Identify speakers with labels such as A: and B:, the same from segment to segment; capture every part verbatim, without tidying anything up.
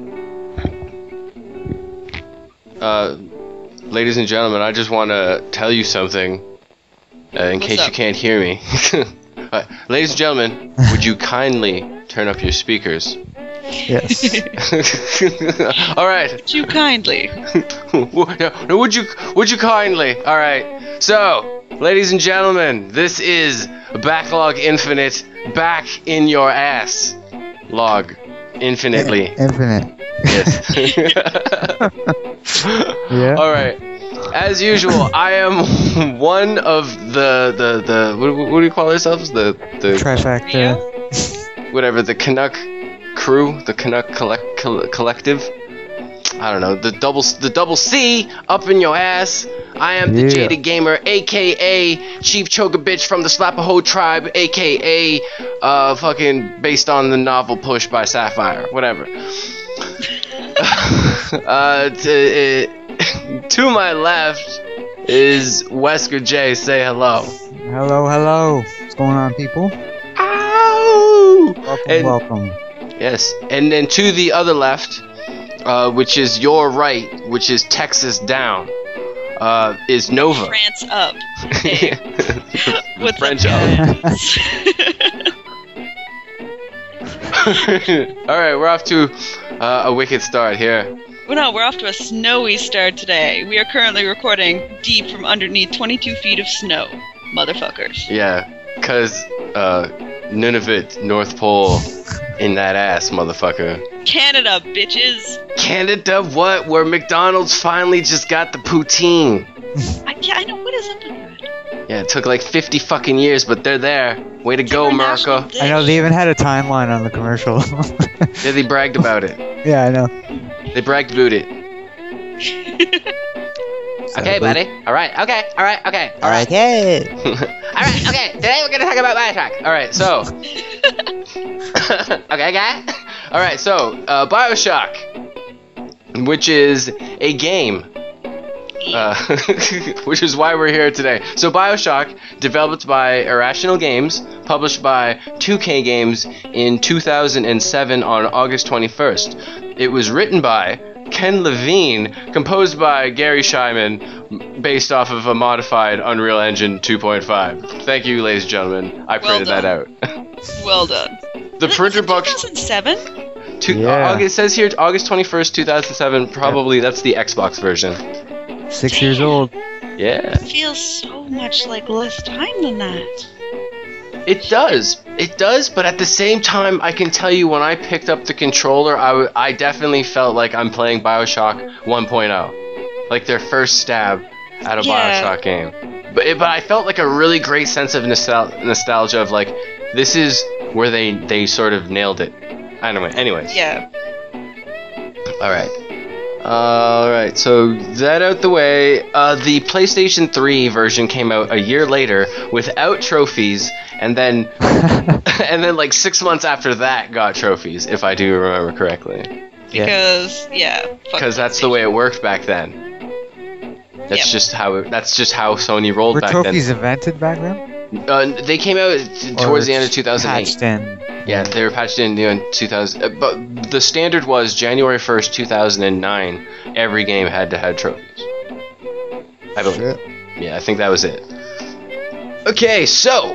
A: Uh, ladies and gentlemen, I just want to tell you something, uh, in
B: What's
A: case
B: up?
A: you can't hear me. uh, ladies and gentlemen, would you kindly turn up your speakers?
C: Yes.
A: All right.
B: Would you kindly?
A: No, no, would you would you kindly? All right. So, ladies and gentlemen, this is Backlog Infinite, back in your ass. Log infinitely.
C: Infinite.
A: Yes.
C: Yeah.
A: All right. As usual, I am one of the the the what, what do you call ourselves? The the
C: Trifecta.
A: whatever, the Canuck crew, the Canuck collect, coll- collective. I don't know, the double the double C up in your ass. I am the
C: Yeah.
A: Jaded Gamer, aka Chief Choga Bitch from the Slapaho tribe, aka uh fucking based on the novel Push by Sapphire, whatever. uh, to, uh, to my left is Wesker J. Say hello.
C: Hello, hello. What's going on, people?
A: Ow!
C: Welcome,
A: And-
C: welcome.
A: Yes, and then to the other left, uh, which is your right, which is Texas down, uh, is Nova.
B: France up. Hey. What's
A: French
B: up,
A: up.
B: guys?
A: All right, we're off to uh, a wicked start here.
B: Well, no, we're off to a snowy start today. We are currently recording deep from underneath twenty-two feet of snow. Motherfuckers.
A: Yeah, cause uh, Nunavut, North Pole, in that ass, motherfucker.
B: Canada, bitches.
A: Canada, what? Where McDonald's finally just got the poutine.
B: I, yeah, I know. What is up with that?
A: Yeah, it took like fifty fucking years, but they're there. Way to go,
B: It's our national
A: America.
B: dish.
C: I know they even had a timeline on the commercial.
A: Yeah, they bragged about it.
C: Yeah, I know.
A: They bragged about it. Okay, buddy. All right. Okay. All right. Okay. All right.
C: Okay.
A: All right. Okay. Today we're gonna talk about Bioshock. All right. So. okay, guy. All right. So, uh, Bioshock, which is a game. Uh, which is why we're here today. So Bioshock, developed by Irrational Games, published by two K Games in two thousand seven on August twenty-first. It was written by Ken Levine, composed by Gary Shyman, based off of a modified Unreal Engine two point five. Thank you, ladies and gentlemen. I
B: Well
A: printed that out.
B: Well done.
A: The printer box.
B: two thousand seven?
A: Two,
C: Yeah.
A: August, it says here August twenty-first, two thousand seven. Probably that's the Xbox version.
C: Six years old.
A: Yeah.
B: Feels so much like less time than that.
A: It does. It does, but at the same time, I can tell you when I picked up the controller, I, w- I definitely felt like I'm playing Bioshock one point oh. Like their first stab at a
B: Yeah.
A: Bioshock game. But, it, but I felt like a really great sense of nostal- nostalgia of like, this is where they, they sort of nailed it. Anyway, anyways.
B: Yeah.
A: Alright. Alright, so that out the way, uh, the PlayStation three version came out a year later without trophies, and then and then like six months after that got trophies, if I do remember correctly.
B: Because, yeah. fuck
A: Because that's the way it worked back then. That's
B: Yep.
A: just how it, that's just how Sony rolled
C: Were
A: back
C: trophies invented back then?
A: then. Uh, they came out t-
C: Or
A: towards the end of two thousand eight.
C: Patched in.
A: Yeah, they were patched in you know, in two thousand. Uh, but the standard was January first, two thousand nine. Every game had to have trophies. I believe.
C: Shit.
A: Yeah, I think that was it. Okay, so,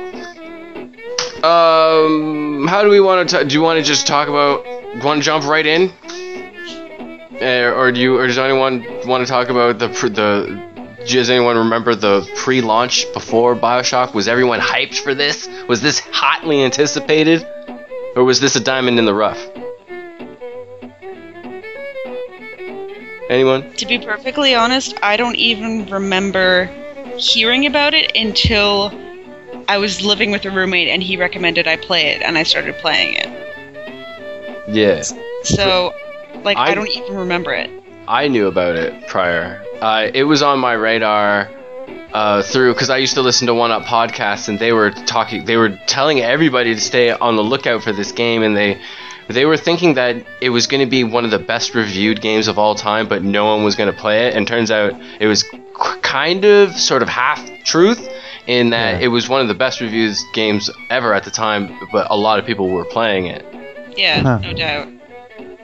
A: um, how do we want to? Do you want to just talk about? Want to jump right in, uh, or do you, or does anyone want to talk about the pr- the? Does anyone remember the pre-launch before Bioshock? Was everyone hyped for this? Was this hotly anticipated, or was this a diamond in the rough? Anyone?
B: To be perfectly honest, I don't even remember hearing about it until I was living with a roommate and he recommended I play it and I started playing it.
A: Yeah.
B: So, like, I,
A: I-
B: don't even remember it.
A: I knew about it prior. Uh, it was on my radar uh, through because I used to listen to One Up podcasts, and they were talking. They were telling everybody to stay on the lookout for this game, and they they were thinking that it was going to be one of the best reviewed games of all time, but no one was going to play it. And turns out it was k- kind of sort of half truth in that
C: Yeah.
A: it was one of the best reviewed games ever at the time, but a lot of people were playing it.
B: Yeah,
C: Huh.
B: no doubt.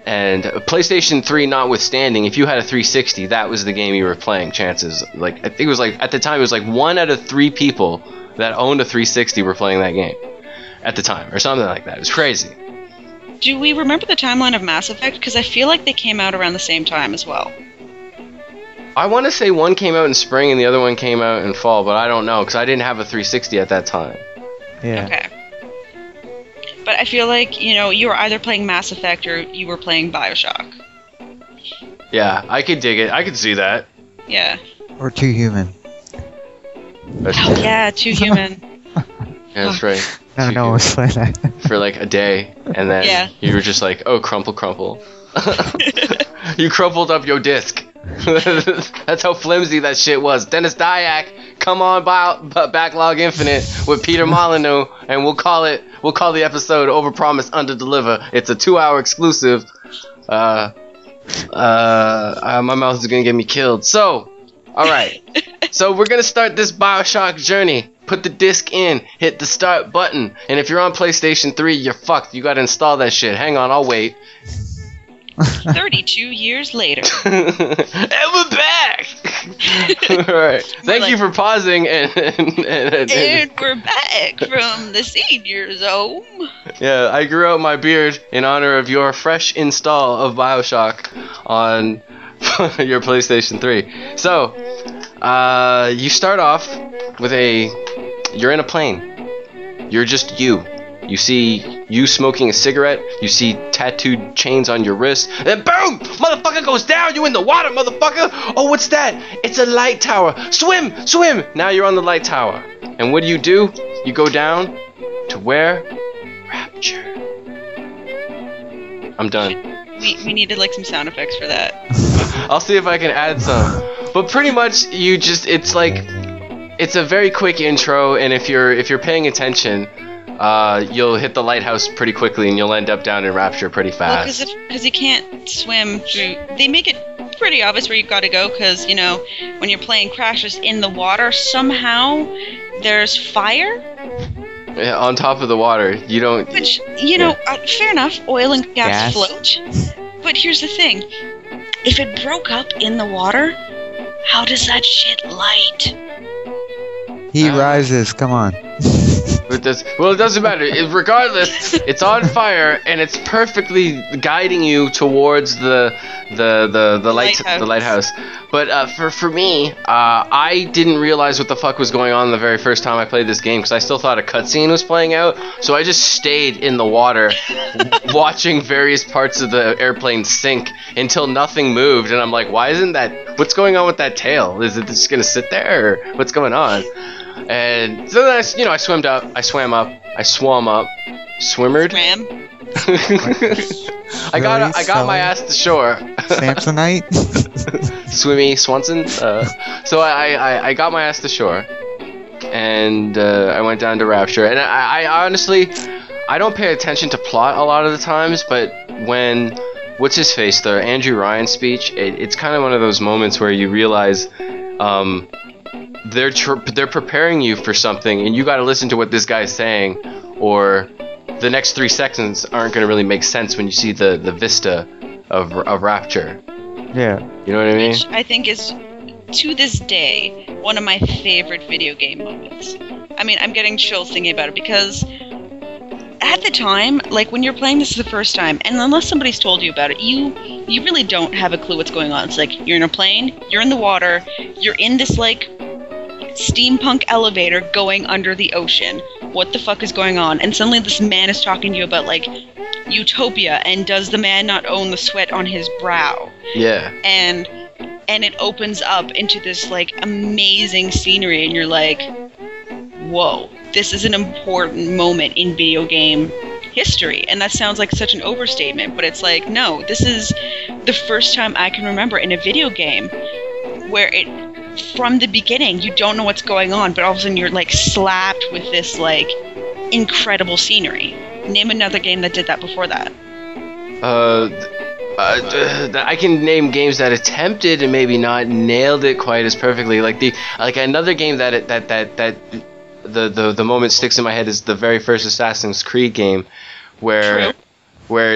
A: And PlayStation three notwithstanding, if you had a three sixty, that was the game you were playing. Chances, like I think it was like at the time it was like one out of three people that owned a three sixty were playing that game at the time, or something like that. It was crazy.
B: Do we remember the timeline of Mass Effect? Because I feel like they came out around the same time as well.
A: I want to say one came out in spring and the other one came out in fall, but I don't know because I didn't have a three sixty at that time.
C: Yeah.
B: Okay. But I feel like, you know, you were either playing Mass Effect or you were playing Bioshock.
A: Yeah, I could dig it. I could see that.
B: Yeah.
C: Or Too Human.
A: That's
B: Oh, yeah, Too Human.
A: Yeah, that's right.
C: No,
A: Too
C: no,
A: Human.
C: it's like that.
A: For like a day, and then
B: Yeah.
A: you were just like, oh, crumple, crumple. You crumpled up your disc. That's how flimsy that shit was. Dennis Dyack, come on by, b- Backlog Infinite with Peter Molyneux, and we'll call it. We'll call the episode Overpromise, Underdeliver. It's a two-hour exclusive. Uh, uh, uh, my mouth is gonna get me killed. So, all right. So we're gonna start this Bioshock journey. Put the disc in, hit the start button, and if you're on PlayStation three, you're fucked. You gotta install that shit. Hang on, I'll wait.
B: thirty-two years later.
A: And we're back! Alright. Thank
B: like-
A: you for pausing and, and, and, and-
B: And we're back from the seniors' home.
A: yeah, I grew out my beard in honor of your fresh install of Bioshock on your PlayStation three. So, uh, you start off with a you're in a plane. You're just you. You see you smoking a cigarette. You see tattooed chains on your wrist. And boom! Motherfucker goes down. You in the water, motherfucker. Oh, what's that? It's a light tower. Swim! Swim! Now you're on the light tower. And what do you do? You go down to where? Rapture. I'm done.
B: We, we needed like some sound effects for that.
A: I'll see if I can add some. But pretty much you just it's like it's a very quick intro, and if you're if you're paying attention, uh, you'll hit the lighthouse pretty quickly and you'll end up down in Rapture pretty
B: Well, because
A: fast.
B: because you can't swim through. They make it pretty obvious where you've got to go. Because you know when you're playing Crashes in the water, somehow there's fire.
A: Yeah, on top of the water, you don't.
B: Which you know, uh, fair enough. Oil and gas,
C: Gas.
B: float. But here's the thing: if it broke up in the water, how does that shit light?
C: He
A: Uh,
C: rises, come on.
A: But this, well, it doesn't matter. It, regardless, it's on fire and it's perfectly guiding you towards the the the, the light
B: Lighthouse.
A: the lighthouse. But uh, for for me, uh, I didn't realize what the fuck was going on the very first time I played this game because I still thought a cutscene was playing out. So I just stayed in the water, watching various parts of the airplane sink until nothing moved. And I'm like, why isn't that? What's going on with that tail? Is it just gonna sit there, or what's going on? And so then I, you know, I swam up, I swam up, I swam up, swimmered.
B: Swam.
A: I got,
C: Really?
A: I got my
C: So-
A: ass to shore.
C: Samsonite?
A: Swimmy Swanson. Uh, so I, I, I got my ass to shore, and uh, I went down to Rapture. And I, I honestly, I don't pay attention to plot a lot of the times, but when what's his face, the Andrew Ryan speech, it, it's kind of one of those moments where you realize. Um, they're tr- they're preparing you for something, and you got to listen to what this guy's saying, or the next three seconds aren't going to really make sense when you see the, the vista of of Rapture.
C: Yeah.
A: You know what I mean?
B: Which I think is, to this day, one of my favorite video game moments. I mean, I'm getting chills thinking about it because at the time, like when you're playing this the first time, and unless somebody's told you about it, you you really don't have a clue what's going on. It's like you're in a plane, you're in the water, you're in this like steampunk elevator going under the ocean. What the fuck is going on? And suddenly this man is talking to you about like utopia, and does the man not own the sweat on his brow?
A: Yeah.
B: and and it opens up into this like amazing scenery, and you're like, whoa, this is an important moment in video game history. And that sounds like such an overstatement, but it's like, no, this is the first time I can remember in a video game where it, from the beginning, you don't know what's going on, but all of a sudden you're like slapped with this like incredible scenery. Name another game that did that before that.
A: Uh, uh, th- I can name games that attempted and maybe not nailed it quite as perfectly. Like the like another game that it, that that that the, the the moment sticks in my head is the very first Assassin's Creed game, where
B: True.
A: where like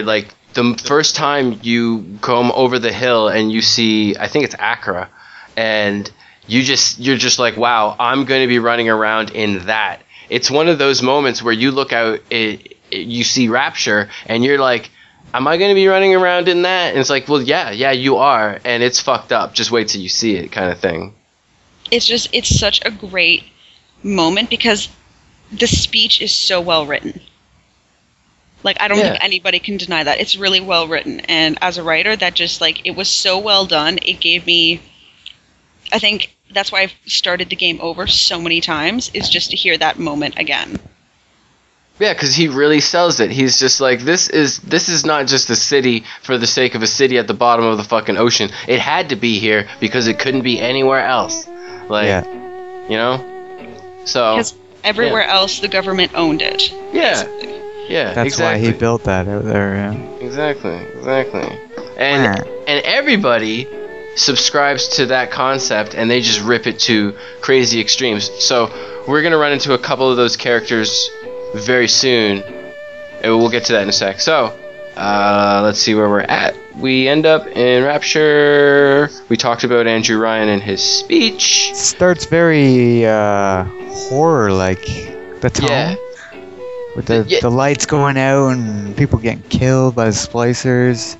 A: the first time you come over the hill and you see, I think it's Accra, and you just you're just like, wow, I'm going to be running around in that. It's one of those moments where you look out, it, it, you see Rapture, and you're like, am I going to be running around in that? And it's like, well, yeah, yeah, you are, and it's fucked up. Just wait till you see it, kind of thing.
B: It's just, it's such a great moment because the speech is so well written. Like, I don't
A: Yeah.
B: think anybody can deny that. It's really well written. And as a writer, that just, like, it was so well done. It gave me, I think that's why I've started the game over so many times, is just to hear that moment again.
A: Yeah, because he really sells it. He's just like, this is this is not just a city for the sake of a city at the bottom of the fucking ocean. It had to be here because it couldn't be anywhere else. Like,
C: Yeah.
A: you know? So,
B: Because everywhere else, the government owned it.
A: yeah, yeah,
C: That's
A: exactly.
C: why he built that out there. Yeah.
A: Exactly, exactly. And and everybody subscribes to that concept, and they just rip it to crazy extremes. So we're gonna run into a couple of those characters very soon, and we'll get to that in a sec. So uh, let's see where we're at. We end up in Rapture. We talked about Andrew Ryan and his speech.
C: Starts very uh, horror-like. The tone.
A: Yeah.
C: With the,
A: Yeah.
C: the lights going out and people getting killed by the splicers.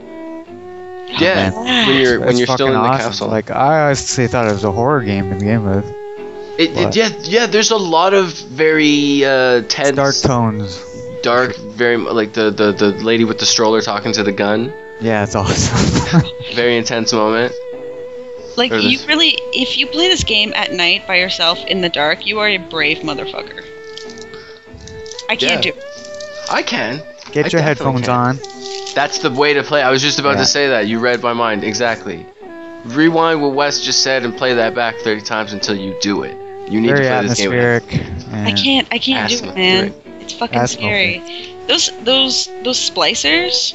A: Yeah,
C: man.
A: when you're when
C: That's
A: you're still in
C: fucking
A: the
C: awesome.
A: capsule.
C: Like, I honestly thought it was a horror game to begin with.
A: It, it,
C: What?
A: yeah, yeah. There's a lot of very uh, tense,
C: Dark tones.
A: dark, very mu- like the, the the lady with the stroller talking to the gun.
C: Yeah, it's awesome.
A: Very intense moment.
B: Like,
A: Or
B: you
A: this-
B: really, if you play this game at night by yourself in the dark, you are a brave motherfucker. I can't
A: Yeah.
B: do it.
A: I can.
C: Get
A: I
C: your
A: definitely
C: headphones
A: can.
C: on.
A: That's the way to play. I was just about
C: Yeah.
A: to say that. You read my mind exactly. Rewind what Wes just said and play that back thirty times until you do it. You need
C: Very
A: to play this game.
C: atmospheric.
B: I can't, I can't
A: Asthma,
B: do it, man.
A: right.
B: It's fucking
C: Asthma.
B: scary. Those, those, those splicers.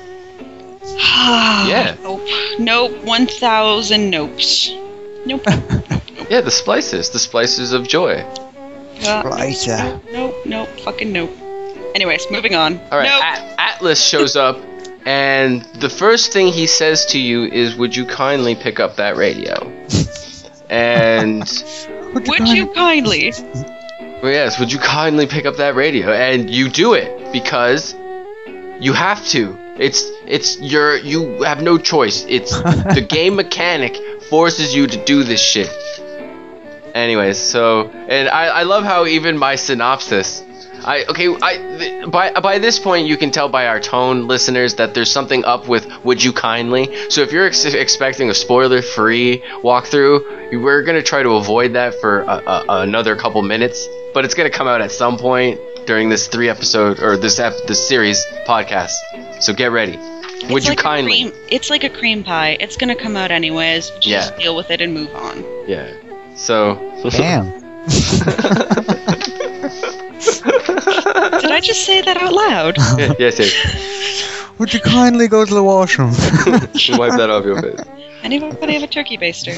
A: Yeah.
B: Nope. Nope. One thousand nopes. Nope.
A: Yeah, the splices, the splices of joy.
B: Uh,
C: Splicer.
B: Nope. Nope. Fucking nope. Anyways, moving on.
A: All right,
B: Nope.
A: A- Atlas shows up, and the first thing he says to you is, "Would you kindly pick up that radio?" And
B: Would you kindly?
A: well, yes, would you kindly pick up that radio? And you do it because you have to. It's it's your you have no choice. It's the game mechanic forces you to do this shit. Anyways, so and I, I love how even my synopsis, I okay I th- by by this point you can tell by our tone, listeners, that there's something up with "Would you kindly." So if you're ex- expecting a spoiler-free walkthrough, we're gonna try to avoid that for a, a, another couple minutes, but it's gonna come out at some point during this three episode or this ep- this series podcast. So get ready. Would
B: It's
A: you
B: like a
A: kindly?
B: cream- it's like a cream pie. It's gonna come out anyways. Just
A: Yeah.
B: deal with it and move on.
A: Yeah. So.
C: Damn.
B: Did I just say that out loud?
A: yes, yes.
C: Would you kindly go to the washroom?
A: Wipe that off your face.
B: Anybody have a turkey baster?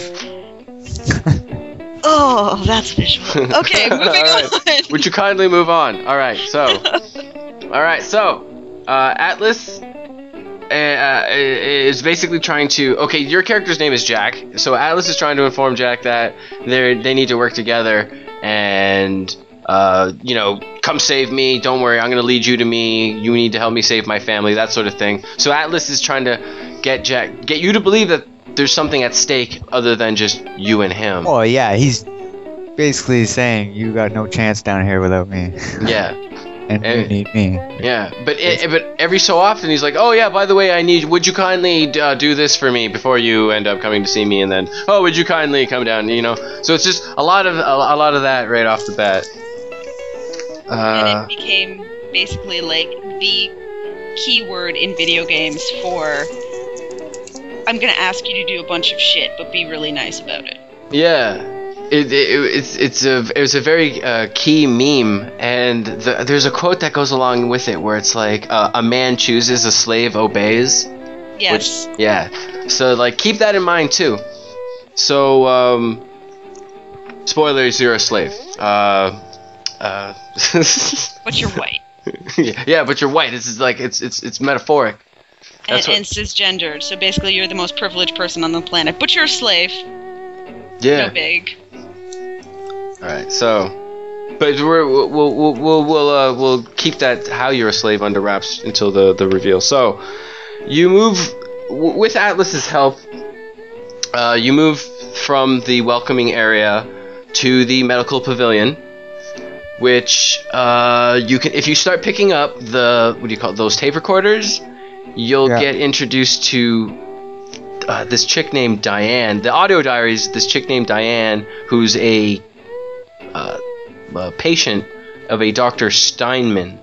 B: Oh, that's visual. Okay, moving
A: All right.
B: on.
A: Would you kindly move on? All right. So. All right. So. Uh, Atlas. Uh, is basically trying to okay your character's name is Jack, so Atlas is trying to inform Jack that they they need to work together and uh, you know, come save me, don't worry, I'm gonna lead you to me, you need to help me save my family, that sort of thing. So Atlas is trying to get Jack get you to believe that there's something at stake other than just you and him.
C: Oh yeah, he's basically saying you got no chance down here without me,
A: Yeah.
C: and
A: And-
C: you need me.
A: Yeah, but it, but every so often he's like, oh yeah, by the way, I need. Would you kindly uh, do this for me before you end up coming to see me? And then, oh, would you kindly come down? You know, so it's just a lot of a, a lot of that right off the bat. Uh,
B: And it became basically like the keyword in video games for I'm gonna ask you to do a bunch of shit, but be really nice about it.
A: yeah, it, it it's it's a it was a very uh, key meme, and the, there's a quote that goes along with it where it's like uh, a man chooses, a slave obeys.
B: Yes.
A: Which, yeah. So like keep that in mind too. So um spoilers, you're a slave. Uh uh
B: But you're white.
A: yeah, yeah, but you're white. This is like it's it's it's metaphoric.
B: And,
A: That's what-
B: and cisgendered. So basically, you're the most privileged person on the planet, but you're a slave.
A: Yeah.
B: No big.
A: All right. So, but we're, we'll we'll we'll we'll uh, we'll keep that how you're a slave under wraps until the the reveal. So, you move w- with Atlas's help. Uh, you move from the welcoming area to the medical pavilion, which uh, you can if you start picking up the what do you call it, those tape recorders, you'll
C: Yeah.
A: get introduced to uh, this chick named Diane. The audio diaries. This chick named Diane, who's a, uh, a patient of a Doctor Steinman.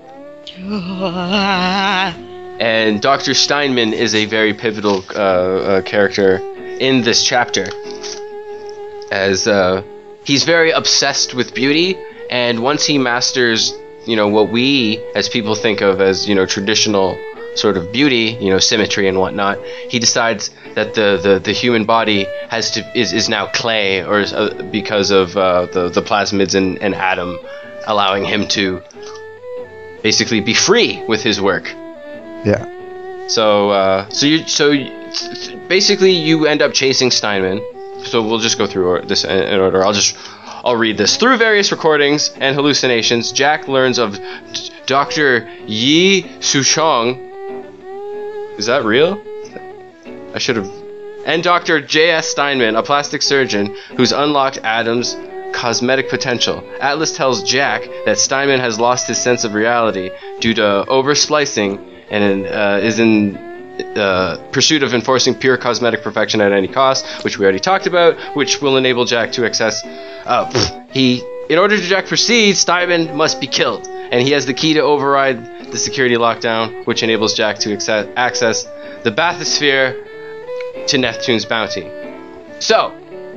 A: And Doctor Steinman is a very pivotal uh, uh, character in this chapter, as uh, he's very obsessed with beauty, and once he masters, you know, what we as people think of as, you know, traditional sort of beauty, you know, symmetry and whatnot, he decides that the, the, the human body has to is, is now clay, or is, uh, because of uh, the the plasmids and, and Adam allowing him to basically be free with his work.
C: Yeah.
A: So, uh, so you, so you- basically, you end up chasing Steinman. So we'll just go through or- this in in order. I'll just, I'll read this. Through various recordings and hallucinations, Jack learns of D- Doctor Yi Suchong. Is that real? I should have. And Doctor J S Steinman, a plastic surgeon who's unlocked Adam's cosmetic potential. Atlas tells Jack that Steinman has lost his sense of reality due to oversplicing and uh, is in uh, pursuit of enforcing pure cosmetic perfection at any cost, which we already talked about, which will enable Jack to access. Uh, pfft, he, in order to Jack proceed, Steinman must be killed, and he has the key to override the security lockdown, which enables Jack to access, access the bathysphere to Neptune's bounty. So,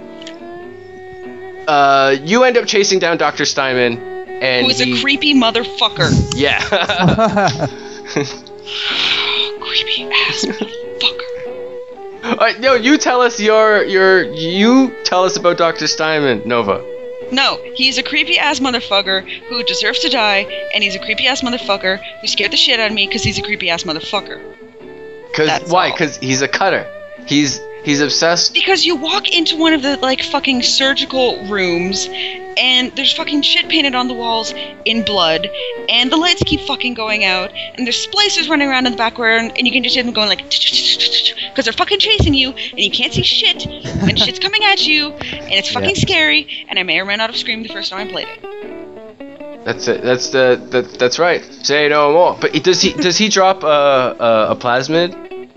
A: uh, you end up chasing down Doctor Steinman, and
B: Who is
A: he,
B: a creepy motherfucker.
A: yeah.
B: Creepy ass motherfucker.
A: Alright, no, you tell us your your you tell us about Doctor Steinman, Nova.
B: No, he's a creepy ass motherfucker who deserves to die, and he's a creepy ass motherfucker who scared the shit out of me because he's a creepy ass motherfucker.
A: Cause
B: That's
A: why?
B: all.
A: Cause he's a cutter. He's he's obsessed.
B: Because you walk into one of the like fucking surgical rooms, and there's fucking shit painted on the walls in blood, and the lights keep fucking going out, and there's splicers running around in the background, and you can just hear them going like because they're fucking chasing you, and you can't see shit, and shit's coming at you, and it's fucking
C: Yeah.
B: scary, and I may or may not have screamed the first time I played it.
A: That's it. That's the that, that's right. Say no more. But does he does he drop a a, a plasmid?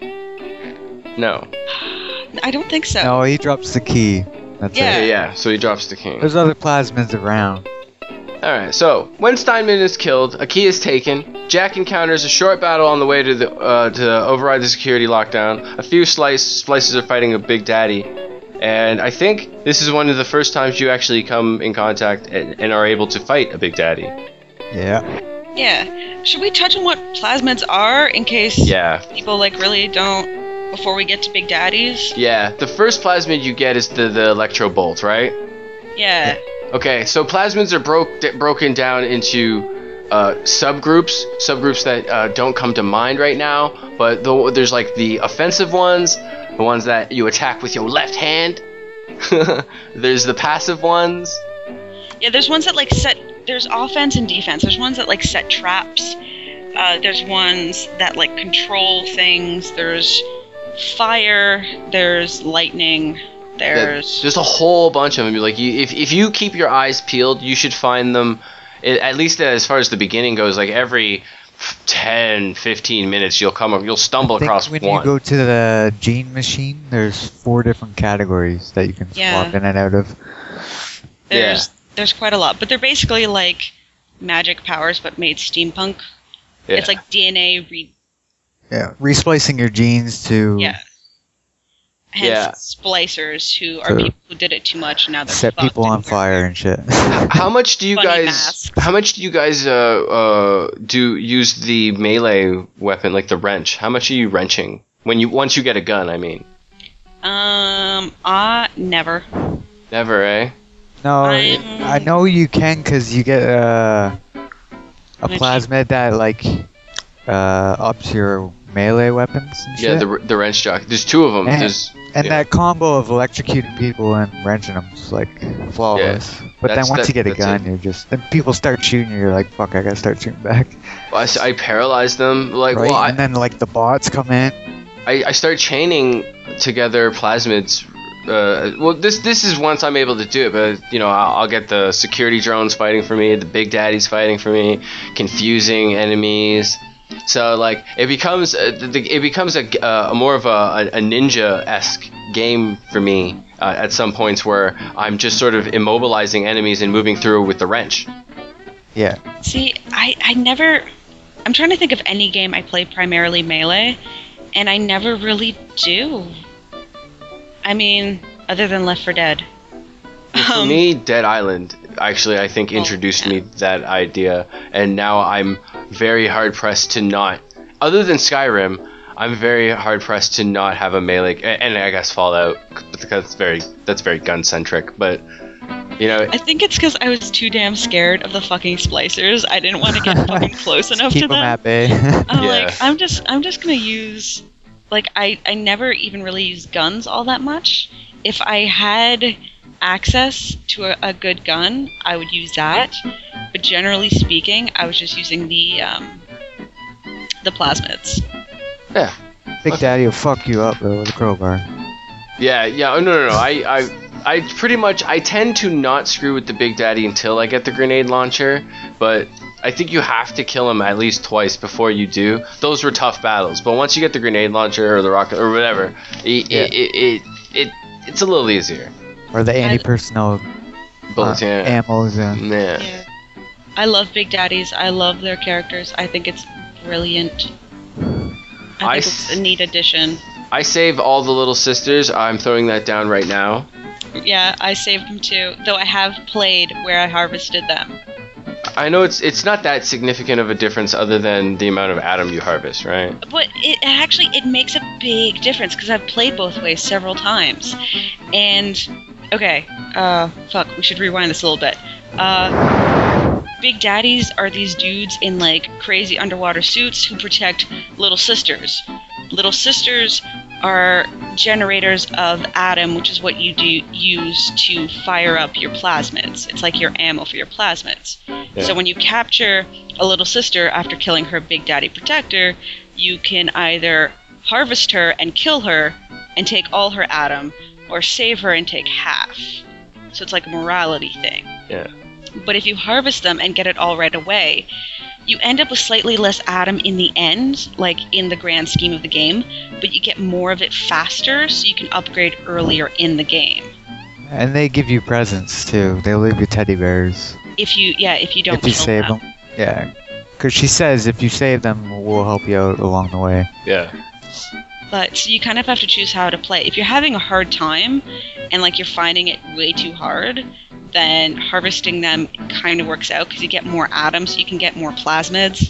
A: No.
B: I don't think so.
C: No, he drops the key. That's
B: Yeah.
A: Yeah,
C: it.
A: yeah. So he drops the king.
C: There's other plasmids around.
A: Alright, so when Steinman is killed, a key is taken. Jack encounters a short battle on the way to the uh, to override the security lockdown. A few slice splices are fighting a Big Daddy, and I think this is one of the first times you actually come in contact and, and are able to fight a Big Daddy.
C: Yeah.
B: Yeah. Should we touch on what plasmids are in case
A: Yeah,
B: people like really don't before we get to Big Daddies?
A: yeah. The first plasmid you get is the the Electro Bolt, right?
B: Yeah.
A: Okay, so plasmids are broke broken down into uh, subgroups, subgroups that uh, don't come to mind right now. But the, there's like the offensive ones, the ones that you attack with your left hand. There's the passive ones.
B: Yeah, there's ones that like set there's offense and defense. There's ones that like set traps. Uh, there's ones that like control things. There's fire, there's lightning, there's
A: There's a whole bunch of them. Like you, if if you keep your eyes peeled, you should find them. i- At least as far as the beginning goes, like every ten, fifteen minutes, you'll come up, you'll stumble
C: I think
A: across
C: when
A: one.
C: you go to the gene machine, there's four different categories that you can
B: Yeah.
C: swap in and out of.
B: there's there's quite a lot. But they're basically like magic powers but made steampunk.
A: Yeah.
B: It's like D N A re
C: Yeah, resplicing your genes to
B: yeah. Hence
A: Yeah.
B: splicers who are
C: So-
B: people who did it too much and now they're
C: set
B: fucked
C: people
B: and
C: on
B: we're-
C: fire and shit.
A: How much do you
B: Funny
A: guys?
B: masks.
A: How much do you guys uh uh do use the melee weapon like the wrench? How much are you wrenching when you once you get a gun? I mean,
B: Um, uh, never.
A: never, eh?
C: No,
B: I'm-
C: I know you can because you get uh, a
B: Which-
C: plasmid that like uh, ups your melee weapons and
A: Yeah,
C: shit.
A: the the wrench jock. There's two of them.
C: And-
A: There's
C: and
A: yeah.
C: that combo of electrocuting people and wrenching them is like flawless. But then
A: That's-
C: once
A: that-
C: you get a
A: that's
C: gun,
A: it.
C: you're just then people start shooting you. You're like, fuck, I gotta start shooting back.
A: I, s- I paralyzed them. Like,
C: right?
A: well, I,
C: and then like the bots come in.
A: I, I start chaining together plasmids. Uh, well, this this is once I'm able to do it, but you know, I'll, I'll get the security drones fighting for me, the big daddies fighting for me, confusing enemies. So like it becomes uh, the, it becomes a, uh, a more of a, a ninja-esque game for me uh, at some points where I'm just sort of immobilizing enemies and moving through with the wrench.
C: Yeah.
B: See, I, I never. I'm trying to think of any game I play primarily melee, and I never really do. I mean, other than Left four Dead.
A: For
B: Um,
A: me, Dead Island actually I think
B: Oh,
A: introduced
B: yeah.
A: me to that idea, and now I'm very hard pressed to not. Other than Skyrim, I'm very hard pressed to not have a melee, a- and I guess Fallout because it's very that's very gun centric. But you know,
B: I think it's because I was too damn scared of the fucking splicers. I didn't want to get fucking close enough
C: Keep
B: to
C: them
B: them.
C: at bay.
B: I'm
A: Yeah.
B: like, I'm just, I'm just gonna use, like, I, I never even really used guns all that much. If I had access to a, a good gun, I would use that. But generally speaking, I was just using the, um, the plasmids.
A: yeah,
C: Big Daddy will fuck you up though with a crowbar.
A: yeah, yeah. Oh, no, no, no. I, I, I pretty much I tend to not screw with the Big Daddy until I get the grenade launcher, but. I think you have to kill him at least twice before you do. Those were tough battles, but once you get the grenade launcher or the rocket or whatever, it,
C: Yeah.
A: it, it, it, it it's a little easier.
C: Or the anti-personnel
A: Bullets,
C: uh,
A: yeah.
C: ammos. Uh,
A: Yeah.
B: Yeah. I love Big Daddies. I love their characters. I think it's brilliant. I think
A: I
B: it's
A: s-
B: a neat addition.
A: I save all the little sisters. I'm throwing that down right now.
B: Yeah, I saved them too. Though I have played where I harvested them.
A: I know it's it's not that significant of a difference other than the amount of atom you harvest, right?
B: But it actually it makes a big difference because I've played both ways several times. And okay, uh, fuck, we should rewind this a little bit. Uh, Big Daddies are these dudes in like crazy underwater suits who protect little sisters. Little sisters are generators of atom, which is what you do use to fire up your plasmids. It's like your ammo for your plasmids.
A: Yeah.
B: So when you capture a little sister after killing her Big Daddy protector, you can either harvest her and kill her and take all her atom, or save her and take half. So it's like a morality thing.
A: Yeah.
B: But if you harvest them and get it all right away, you end up with slightly less atom in the end, like in the grand scheme of the game, but you get more of it faster, so you can upgrade earlier in the game.
C: and they give you presents too. They'll leave you teddy bears
B: If you, yeah, if you don't
C: if you
B: kill
C: save them. Yeah. Because she says if you save them, we'll help you out along the way.
A: Yeah.
B: But so you kind of have to choose how to play. If you're having a hard time and like you're finding it way too hard, then harvesting them kind of works out because you get more atoms, so you can get more plasmids.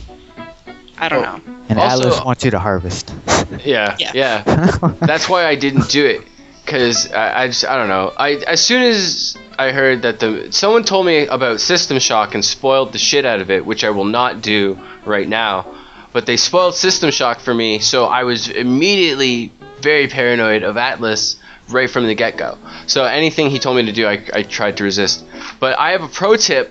B: I don't
A: Oh.
B: know.
C: And
A: Also-
C: Atlas wants you to harvest.
A: Yeah.
B: Yeah.
A: Yeah. That's why I didn't do it, because I, I just I don't know. I as soon as I heard that the someone told me about System Shock and spoiled the shit out of it, which I will not do right now. But they spoiled System Shock for me, so I was immediately very paranoid of Atlas right from the get-go. So anything he told me to do, I, I tried to resist. But I have a pro tip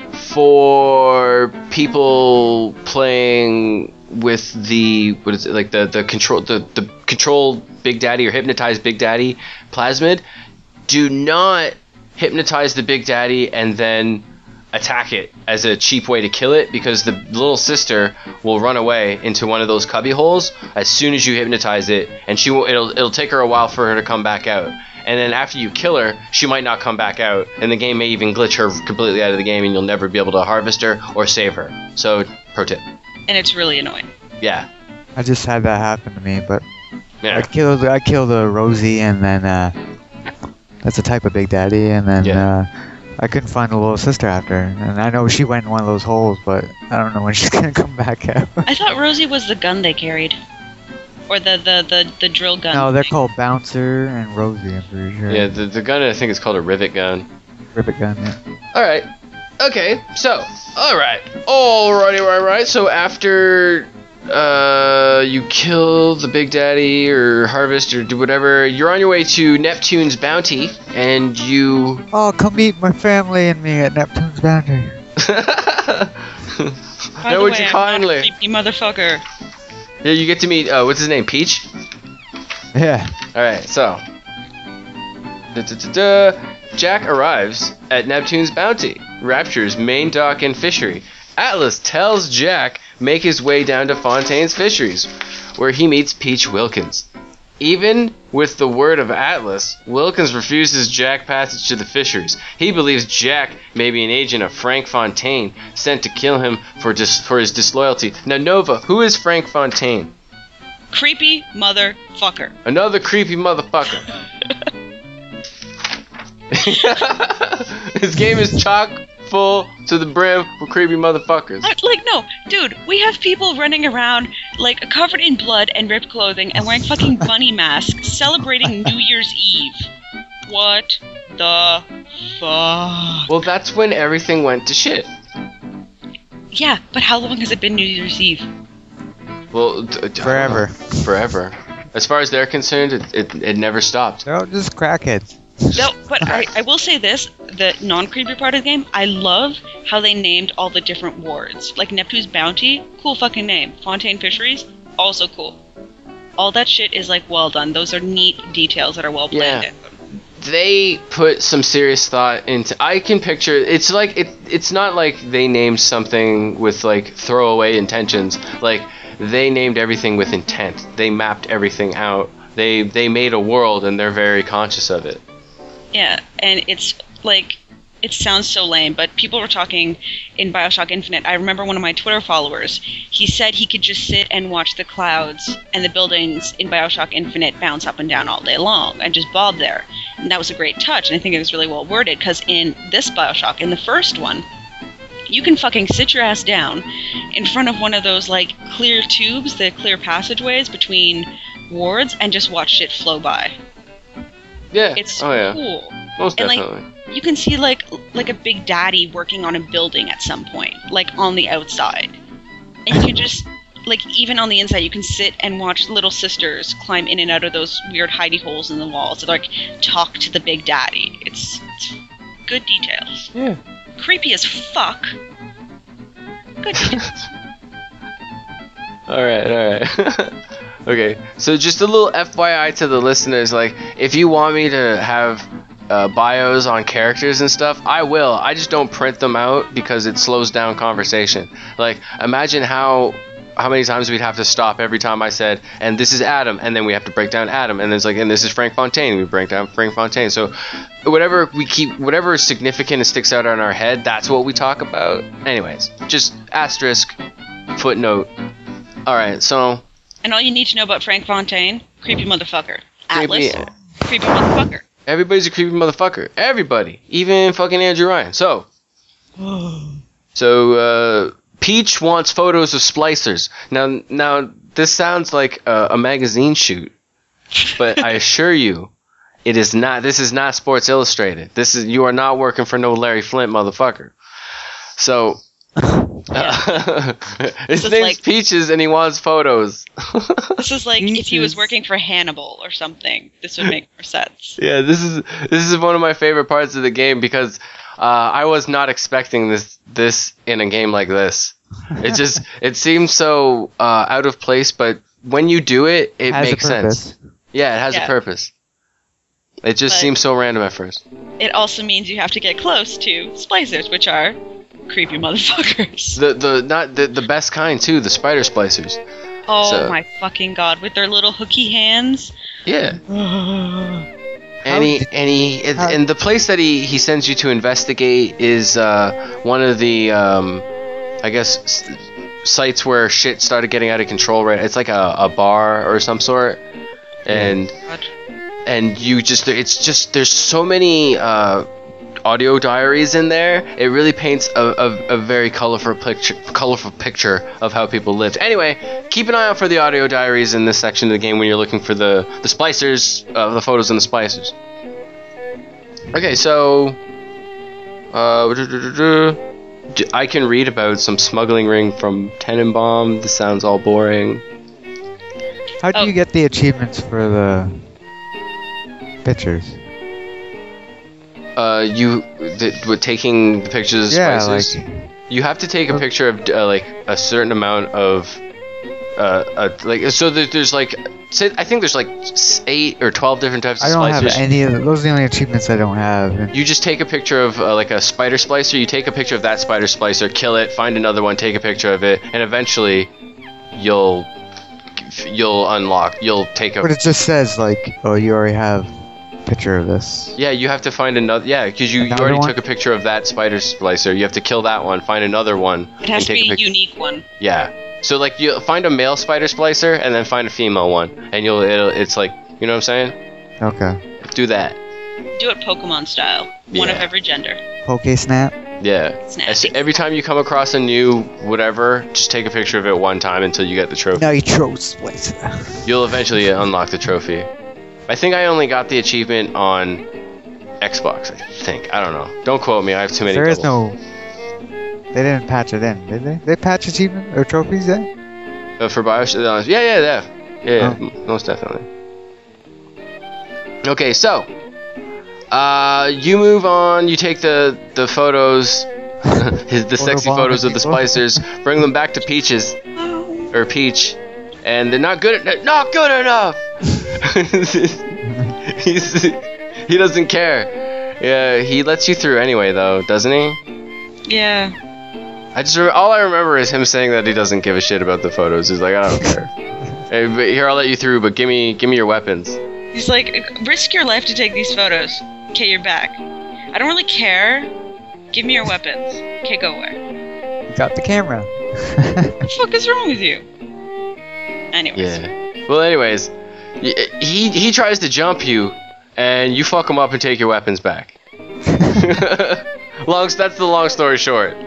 A: for people playing with the what is it like the the control the the control Big Daddy or hypnotize Big Daddy plasmid. Do not hypnotize the Big Daddy and then attack it as a cheap way to kill it, because the little sister will run away into one of those cubby holes as soon as you hypnotize it, and she will it'll it'll take her a while for her to come back out. And then after you kill her, she might not come back out, and the game may even glitch her completely out of the game, and you'll never be able to harvest her or save her. So, pro tip.
B: And it's really annoying.
A: Yeah.
C: I just had that happen to me, but I
A: Yeah.
C: killed I killed a Rosie, and then uh, that's a type of Big Daddy, and then
A: Yeah.
C: uh, I couldn't find the little sister after, and I know she went in one of those holes, but I don't know when she's gonna come back out.
B: I thought Rosie was the gun they carried. Or the, the, the, the drill gun.
C: No, they're
B: thing.
C: called Bouncer and Rosie, I'm pretty sure.
A: Yeah, the, the gun I think is called a rivet gun.
C: Rivet gun. Yeah.
A: Alright. Okay, so, alright. Alrighty, right, right. So after uh, you kill the Big Daddy or harvest or do whatever, you're on your way to Neptune's bounty, and you...
C: Oh, come meet my family and me at Neptune's boundary.
B: By
A: no,
B: the
A: would
B: way,
A: you
B: I'm
A: kindly?
B: not a creepy motherfucker.
A: Yeah, you get to meet, uh, what's his name, Peach?
C: Yeah.
A: Alright, so... Da, da, da, da. Jack arrives at Neptune's bounty, Rapture's main dock and fishery. Atlas tells Jack make his way down to Fontaine's Fisheries, where he meets Peach Wilkins. Even with the word of Atlas, Wilkins refuses Jack passage to the fisheries. He believes Jack may be an agent of Frank Fontaine, sent to kill him for dis- for his disloyalty. Now, Nova, who is Frank Fontaine?
B: Creepy motherfucker.
A: Another creepy motherfucker. His game is chock full to the brim with creepy motherfuckers.
B: Uh, Like, no, dude, we have people running around, like, covered in blood and ripped clothing and wearing fucking bunny masks celebrating New Year's Eve. What the fuck?
A: Well, that's when everything went to shit.
B: Yeah, but how long has it been New Year's Eve?
A: Well, d- d-
C: Forever.
A: Forever. As far as they're concerned, it, it, it never stopped.
C: They're all just crackheads.
B: No, but I, I will say this, the non-creepy part of the game, I love how they named all the different wards. Like Neptune's Bounty, cool fucking name. Fontaine Fisheries, also cool. All that shit is like well done. Those are neat details that are well planned
A: Yeah.
B: in.
A: They put some serious thought into. I can picture. It's like it. It's not like they named something with like throwaway intentions. Like they named everything with intent. They mapped everything out. They they made a world and they're very conscious of it.
B: Yeah, and it's like, it sounds so lame, but people were talking in Bioshock Infinite. I remember one of my Twitter followers, he said he could just sit and watch the clouds and the buildings in Bioshock Infinite bounce up and down all day long and just bob there. And that was a great touch, and I think it was really well worded, because in this Bioshock, in the first one, you can fucking sit your ass down in front of one of those, like, clear tubes, the clear passageways between wards, and just watch shit flow by.
A: Yeah.
B: It's
A: oh yeah.
B: cool.
A: Most
B: And, like,
A: definitely.
B: You can see like like a Big Daddy working on a building at some point, like on the outside. And you can just like even on the inside you can sit and watch little sisters climb in and out of those weird hidey holes in the walls to like talk to the Big Daddy. It's, it's good details.
A: Yeah.
B: Creepy as fuck. Good details.
A: All right. All right. Okay, so just a little F Y I to the listeners, like, if you want me to have uh, bios on characters and stuff, I will. I just don't print them out because it slows down conversation. Like, imagine how how many times we'd have to stop every time I said, and this is Adam, and then we have to break down Adam, and then it's like, and this is Frank Fontaine, we break down Frank Fontaine. So whatever we keep, whatever is significant and sticks out on our head, that's what we talk about. Anyways, just asterisk, footnote. All right, so...
B: And all you need to know about Frank Fontaine, creepy motherfucker. Atlas,
A: Creepy.
B: creepy motherfucker.
A: Everybody's a creepy motherfucker. Everybody. Even fucking Andrew Ryan. So. So, uh, Peach wants photos of splicers. Now, now this sounds like a, a magazine shoot. But I assure you, it is not. This is not Sports Illustrated. This is, you are not working for no Larry Flint motherfucker. So. Uh, his
B: is
A: name's
B: like-
A: Peaches and he wants photos.
B: This is like if he was
C: Jesus.
B: working for Hannibal or something. This would make more sense.
A: Yeah, this is this is one of my favorite parts of the game because uh, I was not expecting this this in a game like this. It just it seems so uh, out of place, but when you do it, it
C: Has a
A: makes
C: purpose.
A: sense. Yeah, it has
B: Yeah.
A: a purpose. It just
B: But-
A: seems so random at first.
B: It also means you have to get close to splicers, which are creepy motherfuckers.
A: The the not the, the best kind too, the spider splicers.
B: Oh
A: So-
B: my fucking god, with their little hooky hands.
A: Yeah. And he, and he, and,
C: how-
A: and the place that he, he sends you to investigate is uh, one of the, um, I guess, s- sites where shit started getting out of control. Right, it's like a, a bar or some sort, and
B: God.
A: and you just, it's just there's so many uh, audio diaries in there. It really paints a, a, a very colorful picture, colorful picture of how people lived. Anyway, keep an eye out for the audio diaries in this section of the game when you're looking for the the splicers, uh, the photos and the splicers. Okay, so Uh, d- I can read about some smuggling ring from Tenenbaum. This sounds all boring.
C: How do
B: Oh.
C: you get the achievements for the pictures?
A: Uh, you th- with taking the pictures of
C: Yeah,
A: spices.
C: like
A: You have to take a
C: Uh,
A: picture of uh, like a certain amount of, uh, uh like so there, there's like, say, I think there's like s- eight or twelve different types of
C: I don't have
A: splicers.
C: any of those. Are the only achievements I don't have. And
A: You just take a picture of uh, like a spider splicer. You take a picture of that spider splicer, kill it, find another one, take a picture of it, and eventually, you'll you'll unlock. You'll take a.
C: but it just says like, oh, you already have a picture of this.
A: Yeah, you have to find another. Yeah, because you, you
C: Another
A: already
C: one?
A: took a picture of that spider splicer. You have to kill that one, find another one,
B: It has
A: and
B: to
A: take
B: be
A: a
B: a
A: picture.
B: unique one.
A: Yeah. So like you find a male spider splicer and then find a female one, and you'll it'll, it's like, you know what I'm saying?
C: Okay.
A: Do that.
B: Do it Pokemon style. One of
A: Yeah.
B: every gender.
C: Poke Snap.
A: Yeah.
B: It's
A: As-
B: nasty.
A: every time you come across a new whatever, just take a picture of it one time until you get the trophy.
C: Nitro Splicer.
A: You'll eventually unlock the trophy. I think I only got the achievement on Xbox. I think. I don't know. Don't quote me. I have too many.
C: There is
A: doubles.
C: no. They didn't patch it in, did they? They patch achievement or trophies yet?
A: Uh, for Bioshock. uh, Yeah, yeah, yeah, yeah, yeah,
C: Oh.
A: m- most definitely. Okay, so, uh, you move on. You take the the photos, his, the sexy
C: Photobomb
A: photos of the
C: people.
A: splicers. Bring them back to Peaches
B: Oh.
A: or Peach, and they're not good. en- Not good enough. He's he doesn't care. Yeah, he lets you through anyway, though, doesn't he?
B: Yeah.
A: I just re- all I remember is him saying that he doesn't give a shit about the photos. He's like, I don't care. Hey, but here, I'll let you through, but give me give me your weapons.
B: He's like, risk your life to take these photos. Okay, you're back. I don't really care. Give me your weapons. Okay, go away.
C: You got the camera.
B: What the fuck is wrong with you? Anyways.
A: Yeah. Well, anyways, y- he he tries to jump you, and you fuck him up and take your weapons back. long. That's the long story short.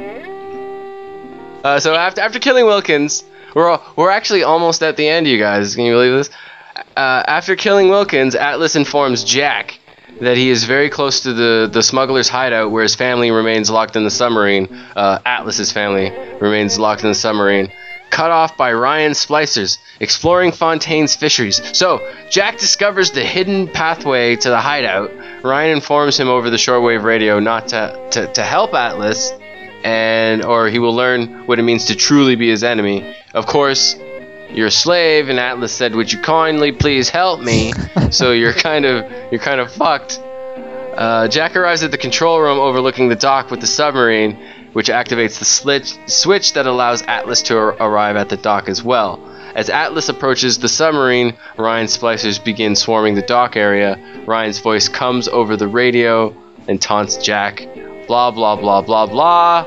A: Uh, so after after killing Wilkins, we're all, we're actually almost at the end, you guys. Can you believe this? Uh, after killing Wilkins, Atlas informs Jack that he is very close to the, the smuggler's hideout, where his family remains locked in the submarine. Uh, Atlas's family remains locked in the submarine, cut off by Ryan Splicers, exploring Fontaine's fisheries. So, Jack discovers the hidden pathway to the hideout. Ryan informs him over the shortwave radio not to, to, to help Atlas, and or he will learn what it means to truly be his enemy. Of course, you're a slave, and Atlas said, "Would you kindly please help me?" So you're kind of you're kind of fucked. Uh, Jack arrives at the control room overlooking the dock with the submarine, which activates the slit- switch that allows Atlas to ar- arrive at the dock as well. As Atlas approaches the submarine, Ryan's splicers begin swarming the dock area. Ryan's voice comes over the radio and taunts Jack. Blah blah blah blah blah.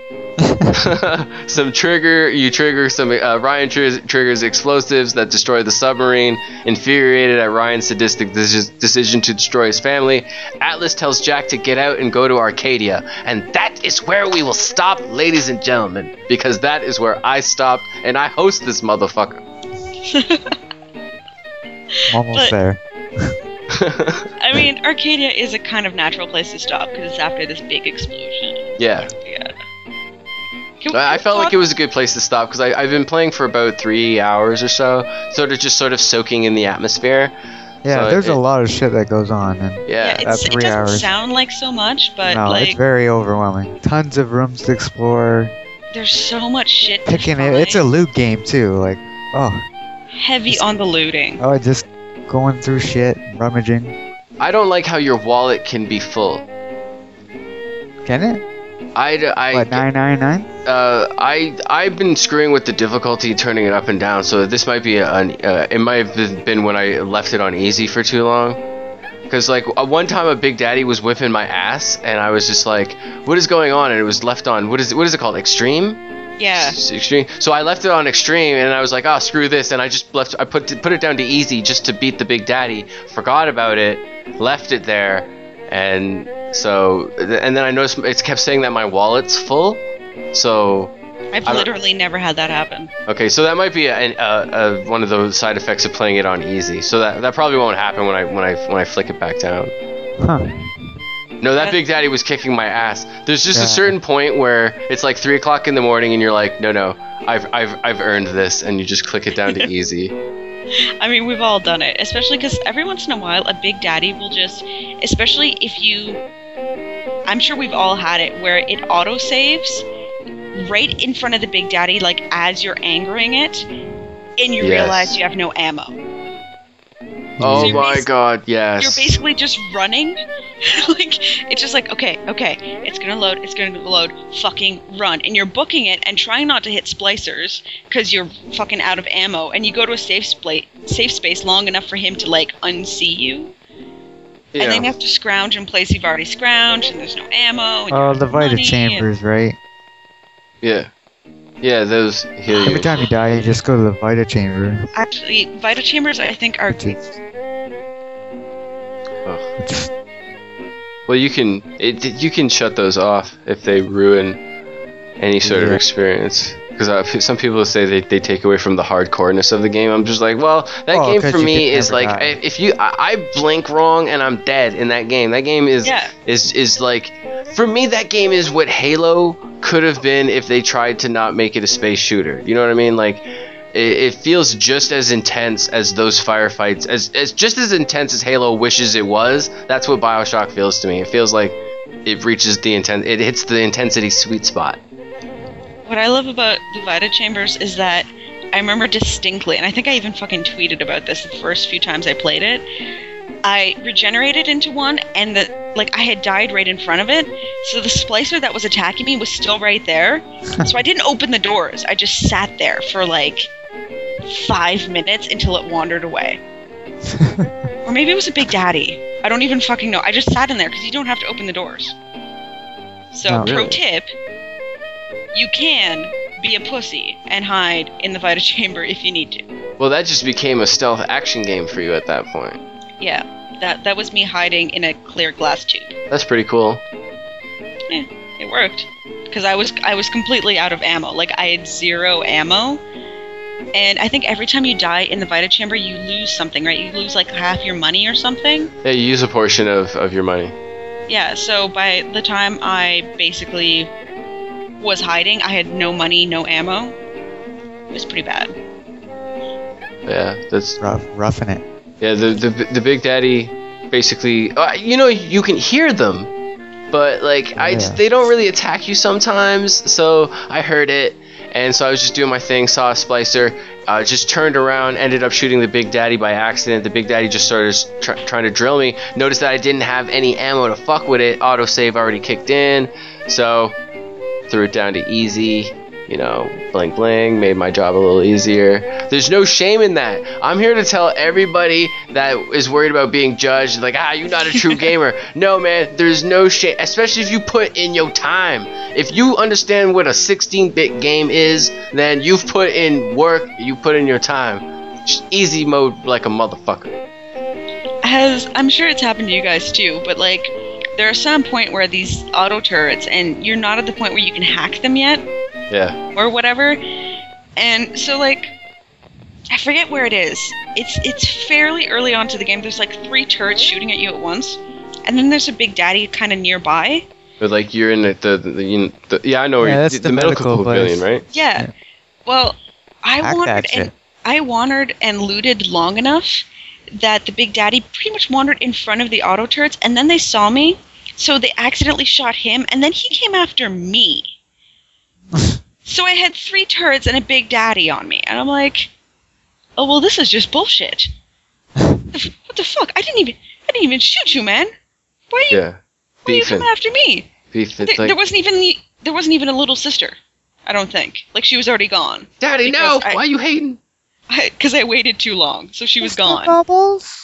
A: some trigger you trigger some uh, Ryan tr- triggers explosives that destroy the submarine. Infuriated at Ryan's sadistic deci- decision to destroy his family, Atlas tells Jack to get out and go to Arcadia, and that is where we will stop, ladies and gentlemen, because that is where I stopped, and I host this motherfucker.
C: Almost
B: But-
C: there.
B: I mean, Arcadia is a kind of natural place to stop because it's after this big explosion.
A: Yeah.
B: Yeah. Can we
A: I I felt
B: talk-
A: like it was a good place to stop because I've been playing for about three hours or so, sort of just sort of soaking in the atmosphere.
C: Yeah,
A: So
C: there's
A: it-
C: a lot of shit that goes on, and
B: Yeah,
A: Yeah.
B: it's,
C: That's
B: it
C: three
B: doesn't
C: hours.
B: sound like so much, but
C: no,
B: like
C: it's very overwhelming. Tons of rooms to explore.
B: there's so much shit. to
C: Picking it,
B: find.
C: it's a loot game too. Like, oh,
B: heavy on the looting.
C: oh, just going through shit, rummaging.
A: I don't like how your wallet can be full.
C: Can it?
A: I, I,
C: What, nine nine nine?
A: uh, I, I've been screwing with the difficulty, turning it up and down. So this might be an, uh, it might have been when I left it on easy for too long. Because like uh, one time, a Big Daddy was whipping my ass, and I was just like, "What is going on?" And it was left on what is what is it called? Extreme.
B: Yeah.
A: S- Extreme. So I left it on extreme, and I was like, "Oh, screw this!" And I just left. I put put it down to easy just to beat the Big Daddy. Forgot about it, left it there, and so and then I noticed it kept saying that my wallet's full. So
B: I've
A: I don't-
B: literally never had that happen.
A: okay, so that might be a, a, a, one of those side effects of playing it on easy. So that that probably won't happen when I when I when I flick it back down.
C: Huh.
A: No, that
B: That-
A: Big Daddy was kicking my ass. There's just
C: Yeah.
A: a certain point where it's like three o'clock in the morning, and you're like, no, no, I've, I've, I've earned this, and you just click it down to easy.
B: I mean, we've all done it, especially because every once in a while, a Big Daddy will just, especially if you, I'm sure we've all had it, where it auto saves right in front of the Big Daddy, like as you're angering it, and you
A: Yes.
B: realize you have no ammo.
A: Oh
B: you're
A: my
B: basi-
A: god, yes.
B: You're basically just running. Like, it's just like, okay, okay, it's gonna load, it's gonna load, fucking run. And you're booking it and trying not to hit splicers because you're fucking out of ammo. And you go to a safe, spla- safe space long enough for him to, like, unsee you.
A: yeah.
B: And then you have to scrounge in place you've already scrounged, and there's no ammo. And you
C: Oh,
B: don't
C: the
B: have
C: Vita
B: money,
C: chambers, right?
A: yeah. Yeah, those heal you.
C: Every time you die, you just go to the Vita chamber.
B: And actually, Vita chambers, I think, are
C: Which is,
A: Ugh.
C: which,
A: Well, you can it, you can shut those off if they ruin any sort of
C: Yeah.
A: experience. Because uh, some people say they, they take away from the hardcoreness of the game. I'm just like, well, that
C: Oh,
A: game
C: 'cause
A: for
C: you
A: me
C: can
A: is
C: never
A: like,
C: die.
A: I- if you I, I blink wrong and I'm dead in that game. That game is
B: Yeah.
A: is is like, for me, that game is what Halo could have been if they tried to not make it a space shooter. You know what I mean? Like, it, it feels just as intense as those firefights, as as just as intense as Halo wishes it was. That's what BioShock feels to me. It feels like it reaches the intent, it hits the intensity sweet spot.
B: What I love about the Vita chambers is that I remember distinctly, and I think I even fucking tweeted about this the first few times I played it. I regenerated into one, and the like I had died right in front of it, so the splicer that was attacking me was still right there. So I didn't open the doors. I just sat there for like five minutes until it wandered away. Or maybe it was a Big Daddy. I don't even fucking know. I just sat in there because you don't have to open the doors. So,
C: Oh,
B: pro
A: really?
B: tip, you can be a pussy and hide in the Vita chamber if you need to.
A: Well, that just became a stealth action game for you at that point.
B: Yeah, that that was me hiding in a clear glass tube.
A: That's pretty cool.
B: It worked because I was I was completely out of ammo. Like I had zero ammo, and I think every time you die in the Vita chamber, you lose something, right? You lose like half your money or something.
A: Yeah, you use a portion of, of your money.
B: Yeah. So by the time I basically was hiding, I had no money, no ammo. It was pretty bad.
A: Yeah, that's
C: rough, roughing it.
A: yeah. The the the Big Daddy basically, uh, you know, you can hear them, but like I
C: Yeah.
A: they don't really attack you sometimes. So I heard it, and so I was just doing my thing, saw a splicer, uh, just turned around, ended up shooting the Big Daddy by accident. The Big Daddy just started tr- trying to drill me. Noticed that I didn't have any ammo to fuck with it. Autosave already kicked in, so threw it down to easy. You know, bling bling, made my job a little easier. There's no shame in that. I'm here to tell everybody that is worried about being judged, like, ah, you're not a true gamer. No, man, there's no shame, especially if you put in your time. If you understand what a sixteen-bit game is, then you've put in work, you put in your time. Just easy mode like a motherfucker.
B: Has I'm sure it's happened to you guys too, but like there's some point where these auto turrets and you're not at the point where you can hack them yet
A: Yeah.
B: or whatever. And so like I forget where it is. It's it's fairly early on to the game. There's like three turrets shooting at you at once. And then there's a Big Daddy kind of nearby.
A: But like you're in the, the, the, you know, the yeah, I know where
C: Yeah,
A: you,
C: that's
A: the,
C: the
A: medical,
C: medical
A: pavilion,
C: place.
A: right?
B: Yeah.
C: Yeah.
B: Well, I
C: Hack
B: wandered
C: that
B: and
C: shit.
B: I wandered and looted long enough that the Big Daddy pretty much wandered in front of the auto turrets, and then they saw me, so they accidentally shot him, and then he came after me. So I had three turrets and a Big Daddy on me, and I'm like, oh well, this is just bullshit. What the, what the fuck? I didn't even I didn't even shoot you, man. Why are you
A: Yeah.
B: why are you
A: Beefing.
B: coming after me?
A: Beef.
B: There,
A: It's like,
B: there wasn't even the, there wasn't even a little sister. I don't think. Like she was already gone.
A: Daddy, no!
B: because I-
A: Why are you hating?
B: Because I, waited too long, so she was gone.
C: Bubbles.